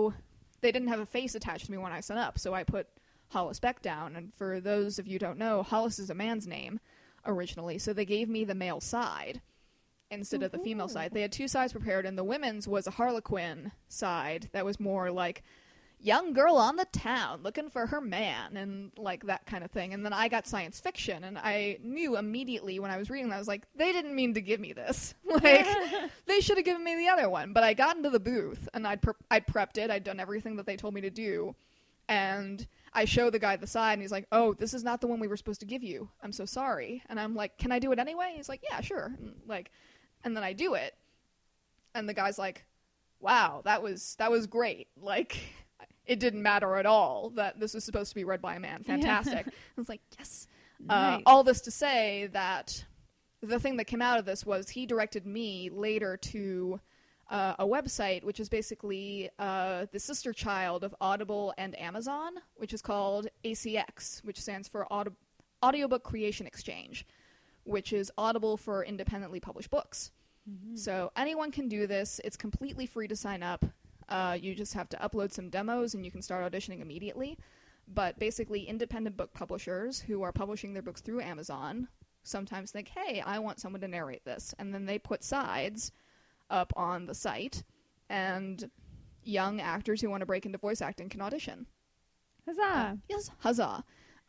have a face attached to me when I signed up, so I put Hollis Beck down. And for those of you who don't know, Hollis is a man's name originally, so they gave me the male side instead of the female side. They had two sides prepared, and the women's was a Harlequin side that was more like young girl on the town looking for her man and like that kind of thing. And then I got science fiction, and I knew immediately when I was reading that, I was like, they didn't mean to give me this. Like, they should have given me the other one. But I got into the booth, and I'd prepped it. I'd done everything that they told me to do. And I show the guy the side, and he's like, "Oh, this is not the one we were supposed to give you. I'm so sorry." And I'm like, "Can I do it anyway?" He's like, "Yeah, sure." And then I do it, and the guy's like, "Wow, that was great. Like, it didn't matter at all that this was supposed to be read by a man. Fantastic." I was like, "Yes." Nice. All this to say that the thing that came out of this was he directed me later to a website, which is basically the sister child of Audible and Amazon, which is called ACX, which stands for Audiobook Creation Exchange, which is Audible for independently published books. So anyone can do this. It's completely free to sign up. You just have to upload some demos, and you can start auditioning immediately. But basically, independent book publishers who are publishing their books through Amazon sometimes think, "Hey, I want someone to narrate this." And then they put sides up on the site, and young actors who want to break into voice acting can audition. Huzzah! Yes, huzzah.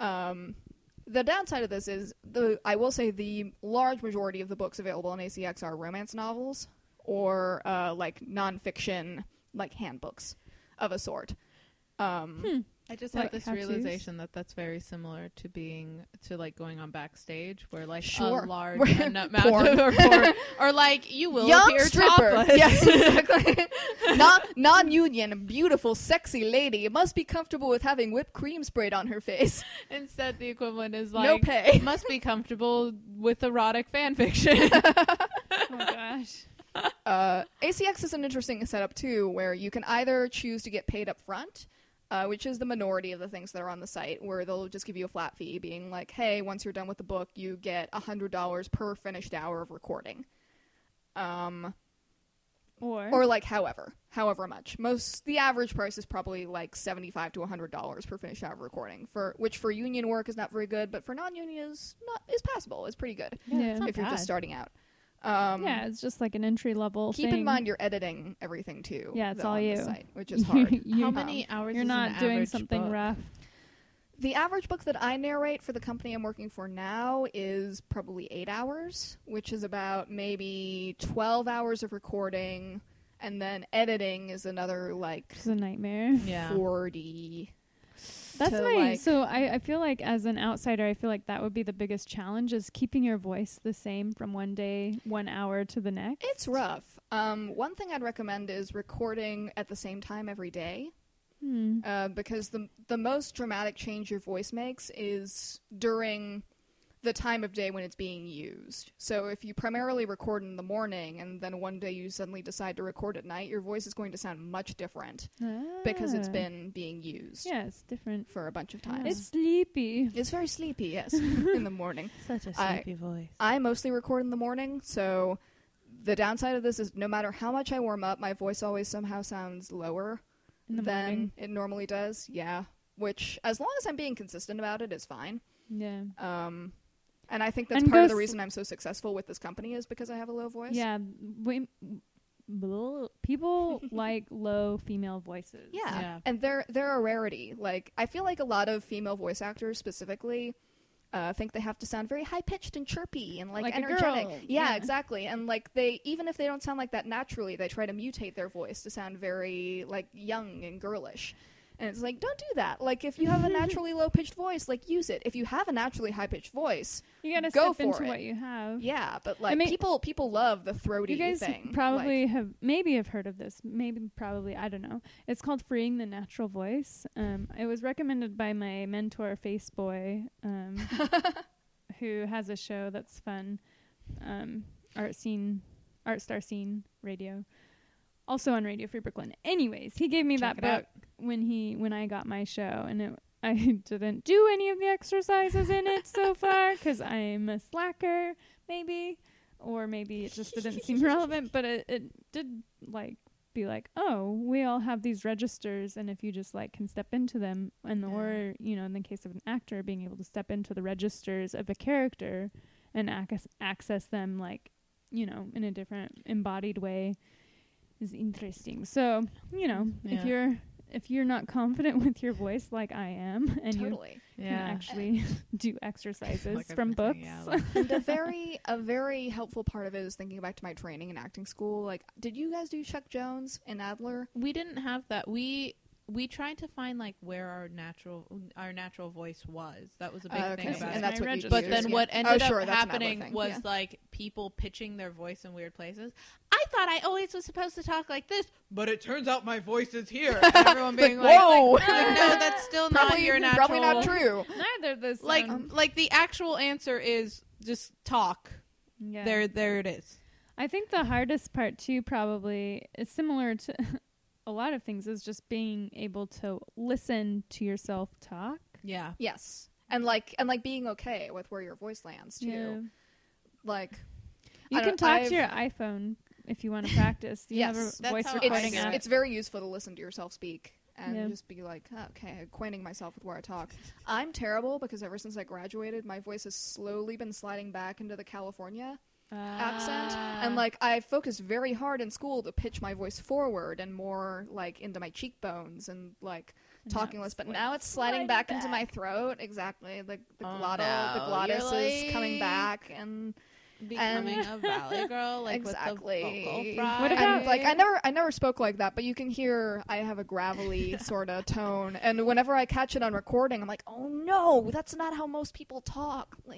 The downside of this is, I will say the large majority of the books available on ACX are romance novels or like nonfiction, like handbooks of a sort. I just Like had this how-tos? realization that that's very similar to going on Backstage, where like Sure. a large Porn. amount of or like you will Young appear stripper. topless. Yes, exactly. Non-union, beautiful, sexy lady must be comfortable with having whipped cream sprayed on her face. Instead, the equivalent is No like pay. must be comfortable with erotic fan fiction. Oh my gosh. ACX is an interesting setup too, where you can either choose to get paid up front, which is the minority of the things that are on the site, where they'll just give you a flat fee, being like, "Hey, once you're done with the book, you get $100 per finished hour of recording." Or like however much. The average price is probably like $75 to $100 per finished hour of recording, which for union work is not very good, but for non-union is passable. It's pretty good Yeah. if you're just starting out. Yeah, it's just like an entry level Keep thing. in mind you're editing everything too. Yeah, it's though, all on the you. site, which is hard. How many hours? You're is not an doing average something book? rough. The average book that I narrate for the company I'm working for now is probably 8 hours, which is about maybe 12 hours of recording, and then editing is another like It's a nightmare. Yeah. 40. That's to, my like- so I feel like as an outsider, I feel like that would be the biggest challenge is keeping your voice the same from one day, 1 hour to the next. It's rough. One thing I'd recommend is recording at the same time every day. Because the most dramatic change your voice makes is during the time of day when it's being used. So if you primarily record in the morning and then one day you suddenly decide to record at night, your voice is going to sound much different because it's been being used Yeah, it's different. for a bunch of times. It's sleepy. It's very sleepy, yes, in the morning. Such a I- sleepy voice. I mostly record in the morning, so the downside of this is no matter how much I warm up, my voice always somehow sounds lower In the than morning. it normally does. Yeah, which as long as I'm being consistent about it is fine. Yeah. And I think that's And part of the ghosts- reason I'm so successful with this company is because I have a low voice. Yeah. People like low female voices. Yeah. Yeah. And they're a rarity. Like, I feel like a lot of female voice actors specifically think they have to sound very high pitched and chirpy and like Like a energetic. girl. Yeah, Yeah. exactly. And like they, even if they don't sound like that naturally, they try to mutate their voice to sound very like young and girlish. And it's like, don't do that. Like, if you have a naturally low pitched voice, like use it. If you have a naturally high pitched voice, You gotta Go step into for it. what you have. yeah. But like mean- people love the throaty You guys thing. probably have heard of this. Probably, I don't know. It's called Freeing the Natural Voice. It was recommended by my mentor, Faceboy, who has a show that's fun, Art Star Scene Radio, also on Radio Free Brooklyn. Anyways, he gave me Check that it out. book when I got my show, and I didn't do any of the exercises in it so far because I'm a slacker, maybe. Or maybe it just didn't seem relevant, but it did like be like, oh, we all have these registers, and if you just like can step into them, and or in the case of an actor, being able to step into the registers of a character and access them like in a different embodied way is interesting. So if you're not confident with your voice like I am, and you totally. can actually do exercises Like from books. And a very helpful part of it is thinking back to my training in acting school. Like, did you guys do Chuck Jones in Adler? We didn't have that. We tried to find like where our natural voice was. That was a big Okay. thing about And it. that's My what you But use, then yeah. what ended sure, up that's an Adler happening thing, was yeah. like people pitching their voice in weird places. I thought I always was supposed to talk like this, but it turns out my voice is here. And everyone being like, whoa. like, no, that's still not your natural. Probably not true. Neither of those Like, sound- like the actual answer is just talk. yeah. There it is. I think the hardest part too probably is similar to a lot of things, is just being able to listen to yourself talk. Yeah. Yes. And being okay with where your voice lands too. Yeah. Like, You I can don't- talk I've- to your iPhone if you want to practice. You have Yes, a that's voice how recording I app. it's very useful to listen to yourself speak and Yeah. just be like, oh, okay, acquainting myself with where I talk. I'm terrible because ever since I graduated, my voice has slowly been sliding back into the California accent. And like, I focused very hard in school to pitch my voice forward and more like into my cheekbones and like And talking now less. it's, But like, now it's sliding sliding back into my back. throat. Exactly. Like the Oh, glottal, no. the glottis You're is coming like- back and. Becoming a valley girl, like Exactly. with the vocal fry. What And about- like I never spoke like that, but you can hear I have a gravelly sort of tone, and whenever I catch it on recording, I'm like, oh no, that's not how most people talk. Like,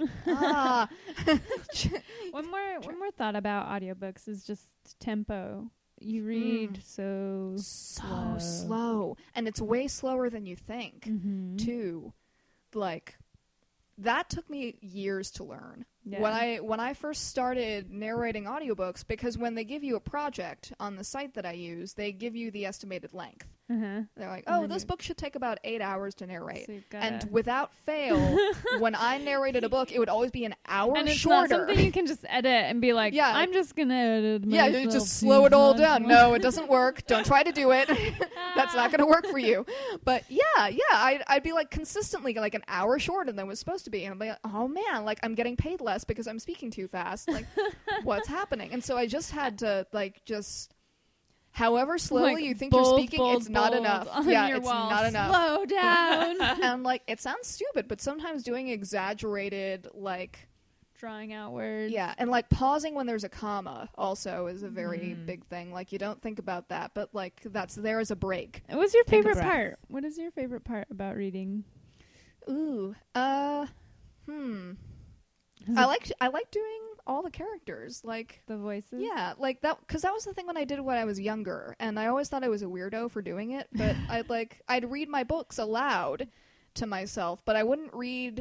One more thought about audiobooks is just tempo. You read so slow, and it's way slower than you think Mhm. too. Like, that took me years to learn. Yeah. When I first started narrating audiobooks, because when they give you a project on the site that I use, they give you the estimated length. Uh-huh. They're like, And oh, then this you- book should take about 8 hours to narrate. So you've And gotta- without fail, when I narrated a book, it would always be an hour and it's shorter. not something you can just edit and be like, Yeah. I'm just gonna edit Yeah, myself you just slow it all because down. No, it doesn't work. Don't try to do it. That's not going to work for you. But yeah, I'd be like consistently like an hour shorter than it was supposed to be. And I'm like, oh man, like I'm getting paid less because I'm speaking too fast. Like, what's happening? And so I just had to like however slowly Like, you think bold, you're speaking, bold, it's not bold enough. on Yeah, your it's wall. not enough. Slow down. And like, it sounds stupid, but sometimes doing exaggerated like. Drawing out words. Yeah, and like pausing when there's a comma also is a very big thing. Like, you don't think about that, but like that's there as a break. What's your Take a favorite breath. part? What is your favorite part about reading? Ooh, I like doing all the characters. Like, The voices? yeah, like that, because that was the thing when I did it when I was younger, and I always thought I was a weirdo for doing it. But I'd read my books aloud to myself, but I wouldn't read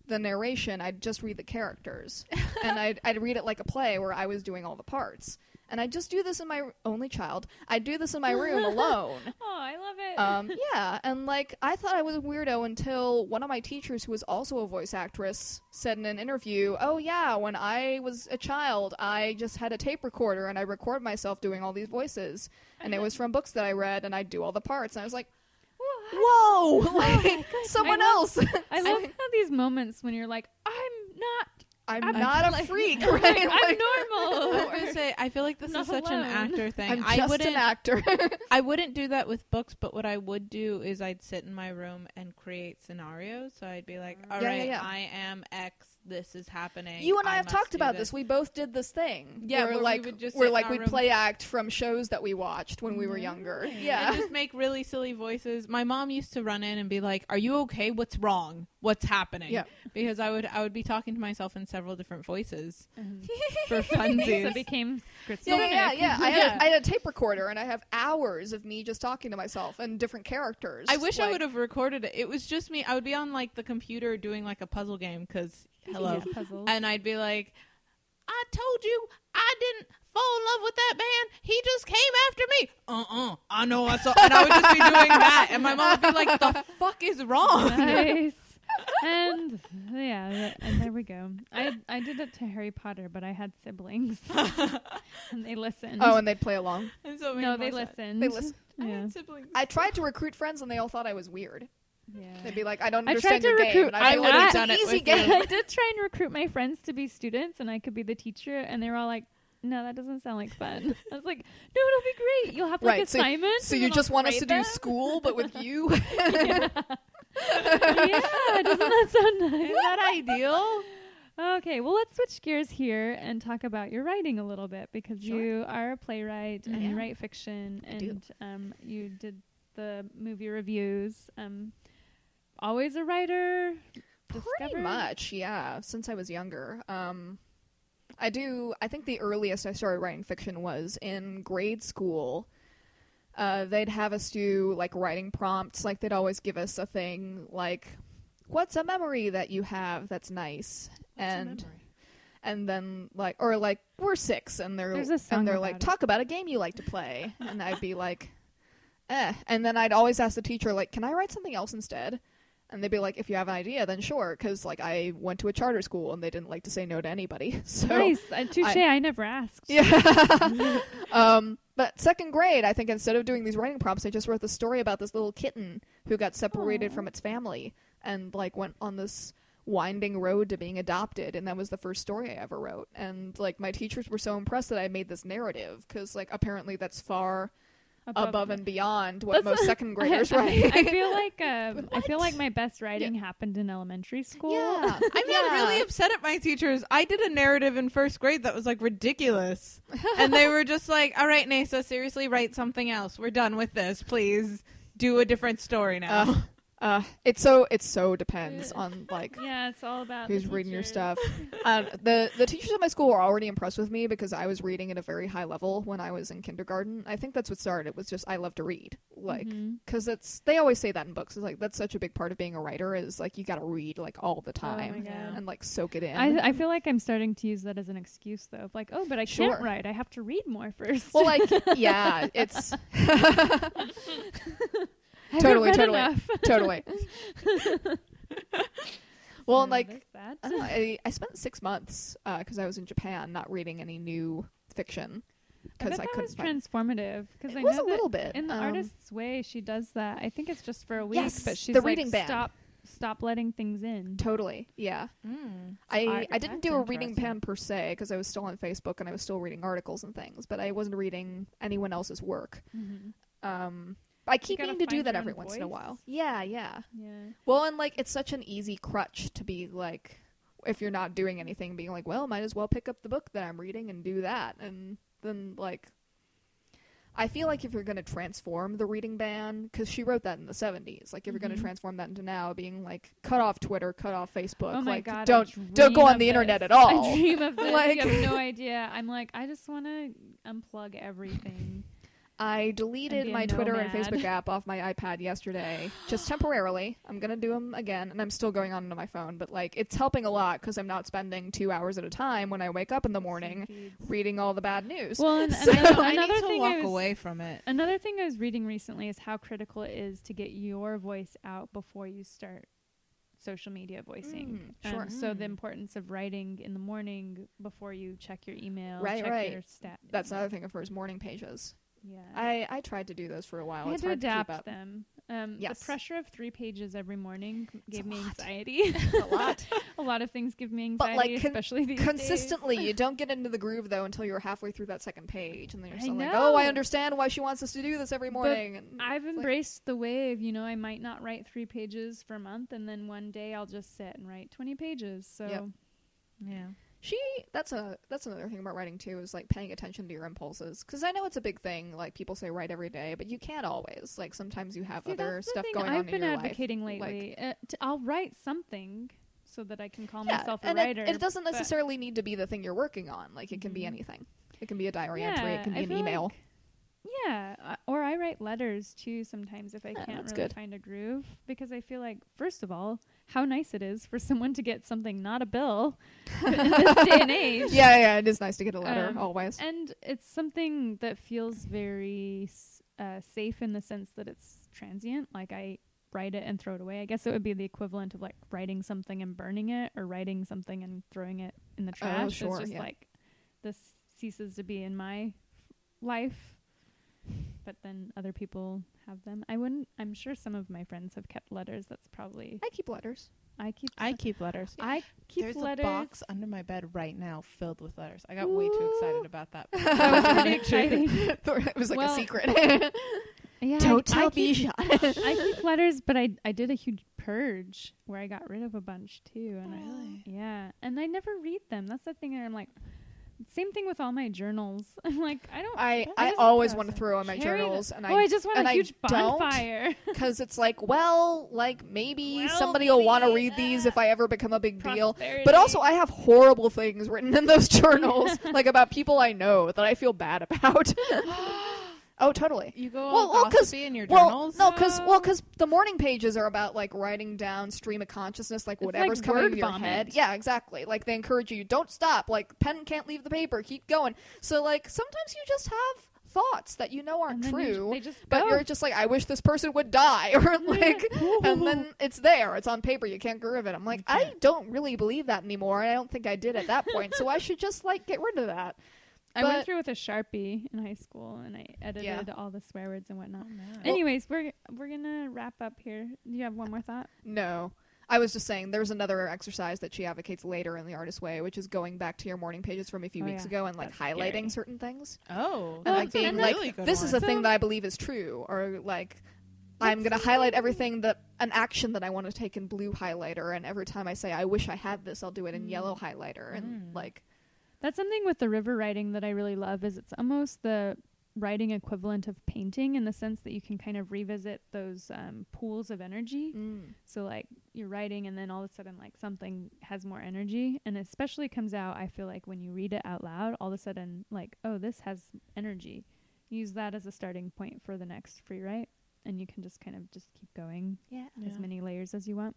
the narration, I'd just read the characters. And I'd read it like a play where I was doing all the parts. And I'd just do this in my only child. I'd do this in my room alone. Oh, I love it. Yeah, and like I thought I was a weirdo until one of my teachers, who was also a voice actress, said in an interview, "Oh yeah, when I was a child, I just had a tape recorder and I record myself doing all these voices, and it was from books that I read, and I'd do all the parts." And I was like, "Whoa, like someone else." I love how these moments when you're like, I'm not a like- freak, I'm right? like, Like, I'm I normal. was gonna say, I feel like this Not is such an alone. actor thing. I'm I just wouldn't. an actor. I wouldn't do that with books, but what I would do is I'd sit in my room and create scenarios. So I'd be like, "All right, yeah. I am X. This is happening." You and I have must talked do about this. We both did this thing. Yeah, where where we like would just where sit in like our we'd room. play act from shows that we watched when we were younger. Yeah. And just make really silly voices. My mom used to run in and be like, "Are you okay? What's wrong? What's happening?" Yeah. Because I would be talking to myself in several different voices Mhm. for So funsies. it became schizophrenic. Yeah. I Yeah. had a tape recorder, and I have hours of me just talking to myself and different characters. I wish I Like, would have recorded it. It was just me. I would be on like the computer doing like a puzzle game because hello, Yeah, puzzles. and I'd be like, "I told you I didn't fall in love with that man. He just came after me. I know I saw." And I would just be doing that, and my mom would be like, "The fuck is wrong?" Nice. And and there we go. I did it to Harry Potter, but I had siblings, and they listened. Oh, and they'd play along. And so it made no, more they sense. listened. They listened. I Yeah. had siblings. I tried to recruit friends, and they all thought I was weird. Yeah. They'd be like, "I don't I tried understand to your game." recruit- And I'd I be would've like, "It's done an it easy with you. game." I did try and recruit my friends to be students, and I could be the teacher, and they were all like, "No, that doesn't sound like fun." I was like, "No, it'll be great. You'll have like Right, so- assignments." So and you then just I'll want us grade to do them." school, but with you? Yeah. Yeah, doesn't that sound nice? Is that ideal? Okay, well, let's switch gears here and talk about your writing a little bit, because Sure. you are a playwright and Yeah. you write fiction, I do. and you did the movie reviews. Always a writer? Pretty Discovered? much, yeah. Since I was younger. I think the earliest I started writing fiction was in grade school. They'd have us do like writing prompts. Like they'd always give us a thing like, "What's a memory that you have that's nice?" And then like, or like, "We're 6," and There's a song they're about like, it. "Talk about a game you like to play." And I'd be like, And then I'd always ask the teacher, like, "Can I write something else instead?" And they'd be like, "If you have an idea, then sure," because like I went to a charter school and they didn't like to say no to anybody. So Nice. Touche. I never asked. yeah. But second grade, I think instead of doing these writing prompts, I just wrote the story about this little kitten who got separated Aw. from its family and like went on this winding road to being adopted, and that was the first story I ever wrote. And like my teachers were so impressed that I made this narrative because like apparently that's far above and beyond what most second graders write. I feel like my best writing happened in elementary school. Yeah. I'm not really upset at my teachers. I did a narrative in first grade that was like ridiculous. And they were just like, "All right, Nasa, seriously, write something else. We're done with this. Please do a different story now." It so depends on like Yeah, it's all about who's the reading your teachers. stuff. The teachers at my school were already impressed with me because I was reading at a very high level when I was in kindergarten. I think that's what started. It was just I love to read, like because they always say that in books. It's like that's such a big part of being a writer is like you got to read like all the time God. and like soak it in. I feel like I'm starting to use that as an excuse, though. Of like, oh, but I Sure. can't write. I have to read more first. well, like yeah, it's I haven't read totally. enough. totally. Well, and Yeah, like there's that. I don't know, I spent 6 months because I was in Japan not reading any new fiction I because bet I that couldn't was find. transformative because It I was know a that little bit in the artist's way she does that. I think it's just for a week, Yes, but she's the like, reading ban. stop letting things in. Totally, yeah. Mm. I didn't do a That's reading interesting. pan per se because I was still on Facebook and I was still reading articles and things, but I wasn't reading anyone else's work. I keep gotta meaning to do find that your every own once in a voice. while. Yeah. Yeah. Well, and like it's such an easy crutch to be like, if you're not doing anything, being like, well, might as well pick up the book that I'm reading and do that, and then like. I feel like if you're going to transform the reading ban, because she wrote that in the 70s, like if you're going to transform that into now, being like, cut off Twitter, cut off Facebook, Oh my like God, don't I go dream on of the internet this. at all. I dream of this. Like- You have no idea. I'm like, I just want to unplug everything. I deleted be a my Twitter and nomad. Facebook app off my iPad yesterday, just temporarily. I'm gonna do them again, and I'm still going on to my phone. But like, it's helping a lot because I'm not spending 2 hours at a time when I wake up in the morning reading all the bad news. Well, and I know, I another need to thing walk away from it. Another thing I was reading recently is how critical it is to get your voice out before you start social media voicing. Sure. So the importance of writing in the morning before you check your email, Right, check right. your stat. That's another thing of hers, morning pages. Yeah. I tried to do those for a while. I had It's to hard to keep adapt up. them. Yes. The pressure of 3 pages every morning gave a me lot. anxiety. It's a lot. A lot of things give me But, anxiety, like, especially these Consistently, you don't get into the groove though until you're halfway through that second page, and then you're I still like, know. "Oh, I understand why she wants us to do this every morning." And I've it's like- embraced the wave. You know, I might not write 3 pages for a month, and then one day I'll just sit and write 20 pages. So, Yep. Yeah. that's another thing about writing too, is like paying attention to your impulses, because I know it's a big thing. Like people say write every day, but you can't always. Like sometimes you have See, other that's the stuff thing going I've on been in your advocating life. lately. I'll write something so that I can call Yeah, myself a and writer. it doesn't but- necessarily need to be the thing you're working on. Like it can be Mhm. anything. It can be a diary Yeah, entry. It can be I an feel email. like- yeah, or I write letters too sometimes if I can't that's really good. find a groove, because I feel like, first of all, how nice it is for someone to get something, not a bill, in this day and age. Yeah, it is nice to get a letter Um, always. And it's something that feels very safe in the sense that it's transient. Like I write it and throw it away. I guess it would be the equivalent of like writing something and burning it, or writing something and throwing it in the trash. sure, It's just yeah. like, this ceases to be in my life. But then other people have them. I'm sure some of my friends have kept letters. That's probably, I keep letters. I keep letters. I keep There's letters. a box under my bed right now filled with letters. I got way too excited about that. That was pretty exciting. It was like Well, a secret. Yeah, Don't tell I keep, Bijan. I keep letters, but I did a huge purge where I got rid of a bunch too. And Really? yeah, and I never read them. That's the thing. And I'm like, same thing with all my journals. I'm like, I just always want to process- throw in my carry them. journals, and I just want and a I huge don't. bonfire. because it's like, well, like maybe Well, somebody will want to maybe, read these if I ever become a big deal. Prosperity. But also, I have horrible things written in those journals, like about people I know that I feel bad about. Oh, totally. You go Well, all 'cause- gossipy in your Well, journals? no, because the morning pages are about like writing down stream of consciousness, like It's whatever's like coming word into your vomit. head. Yeah, exactly. Like they encourage you, don't stop. Like pen can't leave the paper, keep going. So like sometimes you just have thoughts that you know aren't And then true, they just but go. you're just like, I wish this person would die, or like, and then it's there, it's on paper, you can't get rid of it. I'm like, I don't really believe that anymore, and I don't think I did at that point, so I should just like get rid of that. I but- went through with a Sharpie in high school, and I edited all the swear words and whatnot. Oh, man. Anyways, we're gonna wrap up here. Do you have one more thought? No. I was just saying there's another exercise that she advocates later in The Artist's Way, which is going back to your morning pages from a few Oh, weeks yeah. ago and like That's highlighting scary. certain things. Oh, And like that's being a like, really good this one. is a thing So- that I believe is true, or like, I'm going to highlight everything an action that I want to take in blue highlighter, and every time I say, I wish I had this, I'll do it in yellow highlighter, and like, That's something with the river writing that I really love. Is it's almost the writing equivalent of painting, in the sense that you can kind of revisit those pools of energy. So like you're writing, and then all of a sudden like something has more energy, and especially comes out, I feel like when you read it out loud, all of a sudden like, oh, this has energy. Use that as a starting point for the next free write, and you can just kind of just keep going as many layers as you want.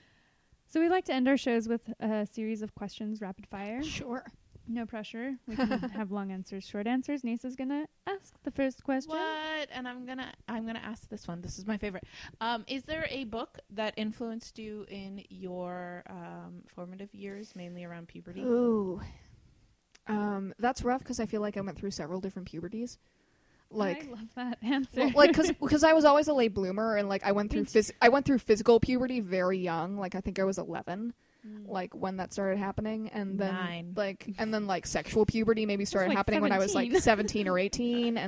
So we like to end our shows with a series of questions, rapid fire. sure. No pressure. We can have long answers, short answers. Nasa's gonna ask the first question. What? And I'm gonna ask this one. This is my favorite. Is there a book that influenced you in your formative years, mainly around puberty? Ooh. That's rough because I feel like I went through several different puberties. Like, I love that answer. well, like, because I was always a late bloomer, and like I went through physical puberty very young. Like I think I was 11, like when that started happening, and then 9. like sexual puberty maybe started like happening when I was like 17. 17 or 18,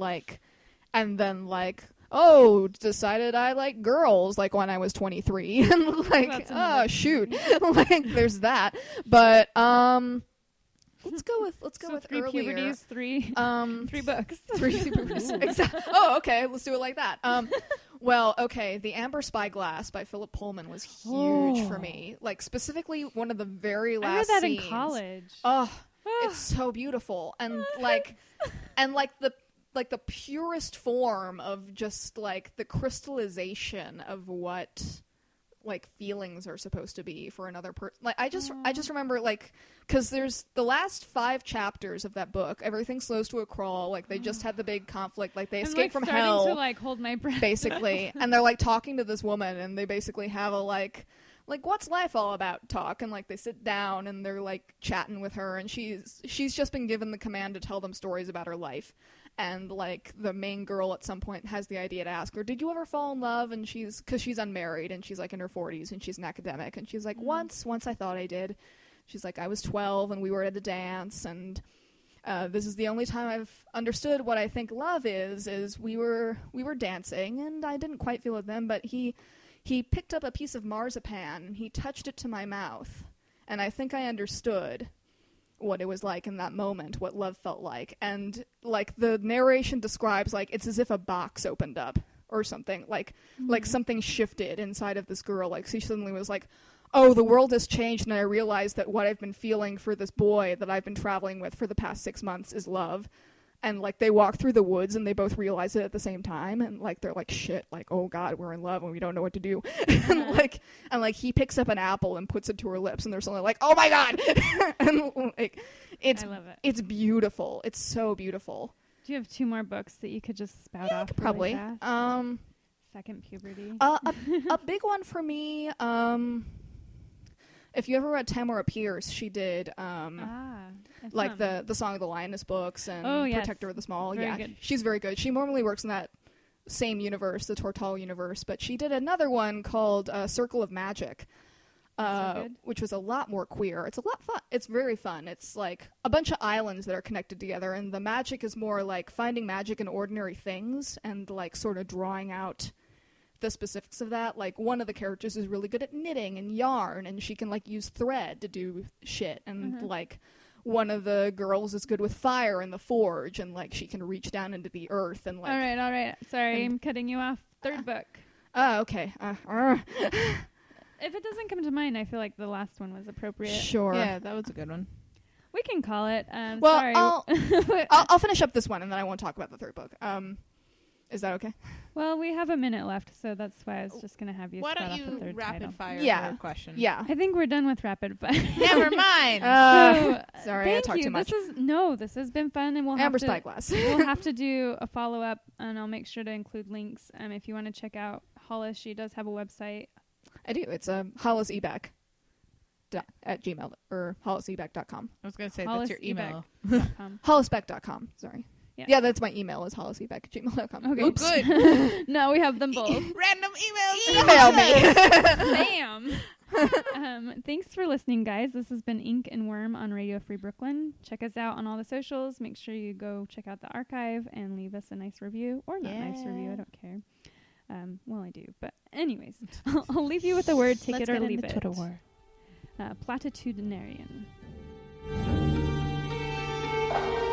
and then like, oh, decided I like girls like when I was 23, and like, That's oh another shoot, like there's that. But let's go with so 3 earlier. puberties, 3 3 books. 3 puberties. Exactly. Oh, okay. Let's do it like that. Well, okay. The Amber Spyglass by Philip Pullman was huge for me. Like specifically one of the very I read last that scenes. in college. Oh, it's so beautiful, and like the like the purest form of just like the crystallization of what like feelings are supposed to be for another person. Like I just remember like, because there's the last 5 chapters of that book, everything slows to a crawl. Like they just had the big conflict, like they I'm, escape like, from starting hell to like hold my breath basically, and they're like talking to this woman, and they basically have a like what's life all about talk, and like they sit down and they're like chatting with her, and she's just been given the command to tell them stories about her life. And like the main girl at some point has the idea to ask her, did you ever fall in love? And because she's unmarried and she's like in her 40s and she's an academic, and she's like, once I thought I did. She's like, I was 12 and we were at a dance, and this is the only time I've understood what I think love is we were dancing, and I didn't quite feel it then, but he picked up a piece of marzipan and he touched it to my mouth, and I think I understood what it was like in that moment, what love felt like. And like the narration describes, like it's as if a box opened up or something, like something shifted inside of this girl. Like she suddenly was like, oh, the world has changed, and I realized that what I've been feeling for this boy that I've been traveling with for the past 6 months is love. And like they walk through the woods and they both realize it at the same time, and like they're like, shit, like, oh god, we're in love and we don't know what to do. and like he picks up an apple and puts it to her lips, and they're suddenly like, oh my god. And like I love it. it's beautiful. It's so beautiful. Do you have 2 more books that you could just spout off? Really Probably. fast? Second puberty. A big one for me, if you ever read Tamora Pierce, she did like the Song of the Lioness books and Protector of the Small. Very good. She's very good. She normally works in that same universe, the Tortall universe, but she did another one called Circle of Magic, which was a lot more queer. It's a lot fun. It's very fun. It's like a bunch of islands that are connected together, and the magic is more like finding magic in ordinary things and like sort of drawing out the specifics of that. Like one of the characters is really good at knitting and yarn, and she can like use thread to do shit, and like one of the girls is good with fire and the forge, and like she can reach down into the earth and like all right, sorry, I'm cutting you off. Third book. Oh, okay. If it doesn't come to mind, I feel like the last one was appropriate. Sure. Yeah, that was a good one. We can call it. Well, sorry. I'll finish up this one, and then I won't talk about the third book. Is that okay? Well, we have a minute left, so that's why I was just going to have you Why spout don't off the you third rapid title. fire her question? Yeah. I think we're done with rapid fire. Never mind. Sorry, I talked too much. This has been fun, and we'll Amber have to, Spyglass. we'll have to do a follow-up, and I'll make sure to include links. If you want to check out Hollis, she does have a website. I do. It's Hollis Ebeck at Gmail or hollisebeck.com. I was going to say that's your email. hollisbeck.com. Sorry. Yeah, that's my email is hollisebeck@gmail.com. Okay. Oh, good. No, we have them both. Random emails. Email me. Bam. Thanks for listening, guys. This has been Ink and Worm on Radio Free Brooklyn. Check us out on all the socials. Make sure you go check out the archive and leave us a nice review, or not nice review. I don't care. Well, I do, but anyways, I'll leave you with the word. Take it or leave it. Twitter war. Platitudinarian.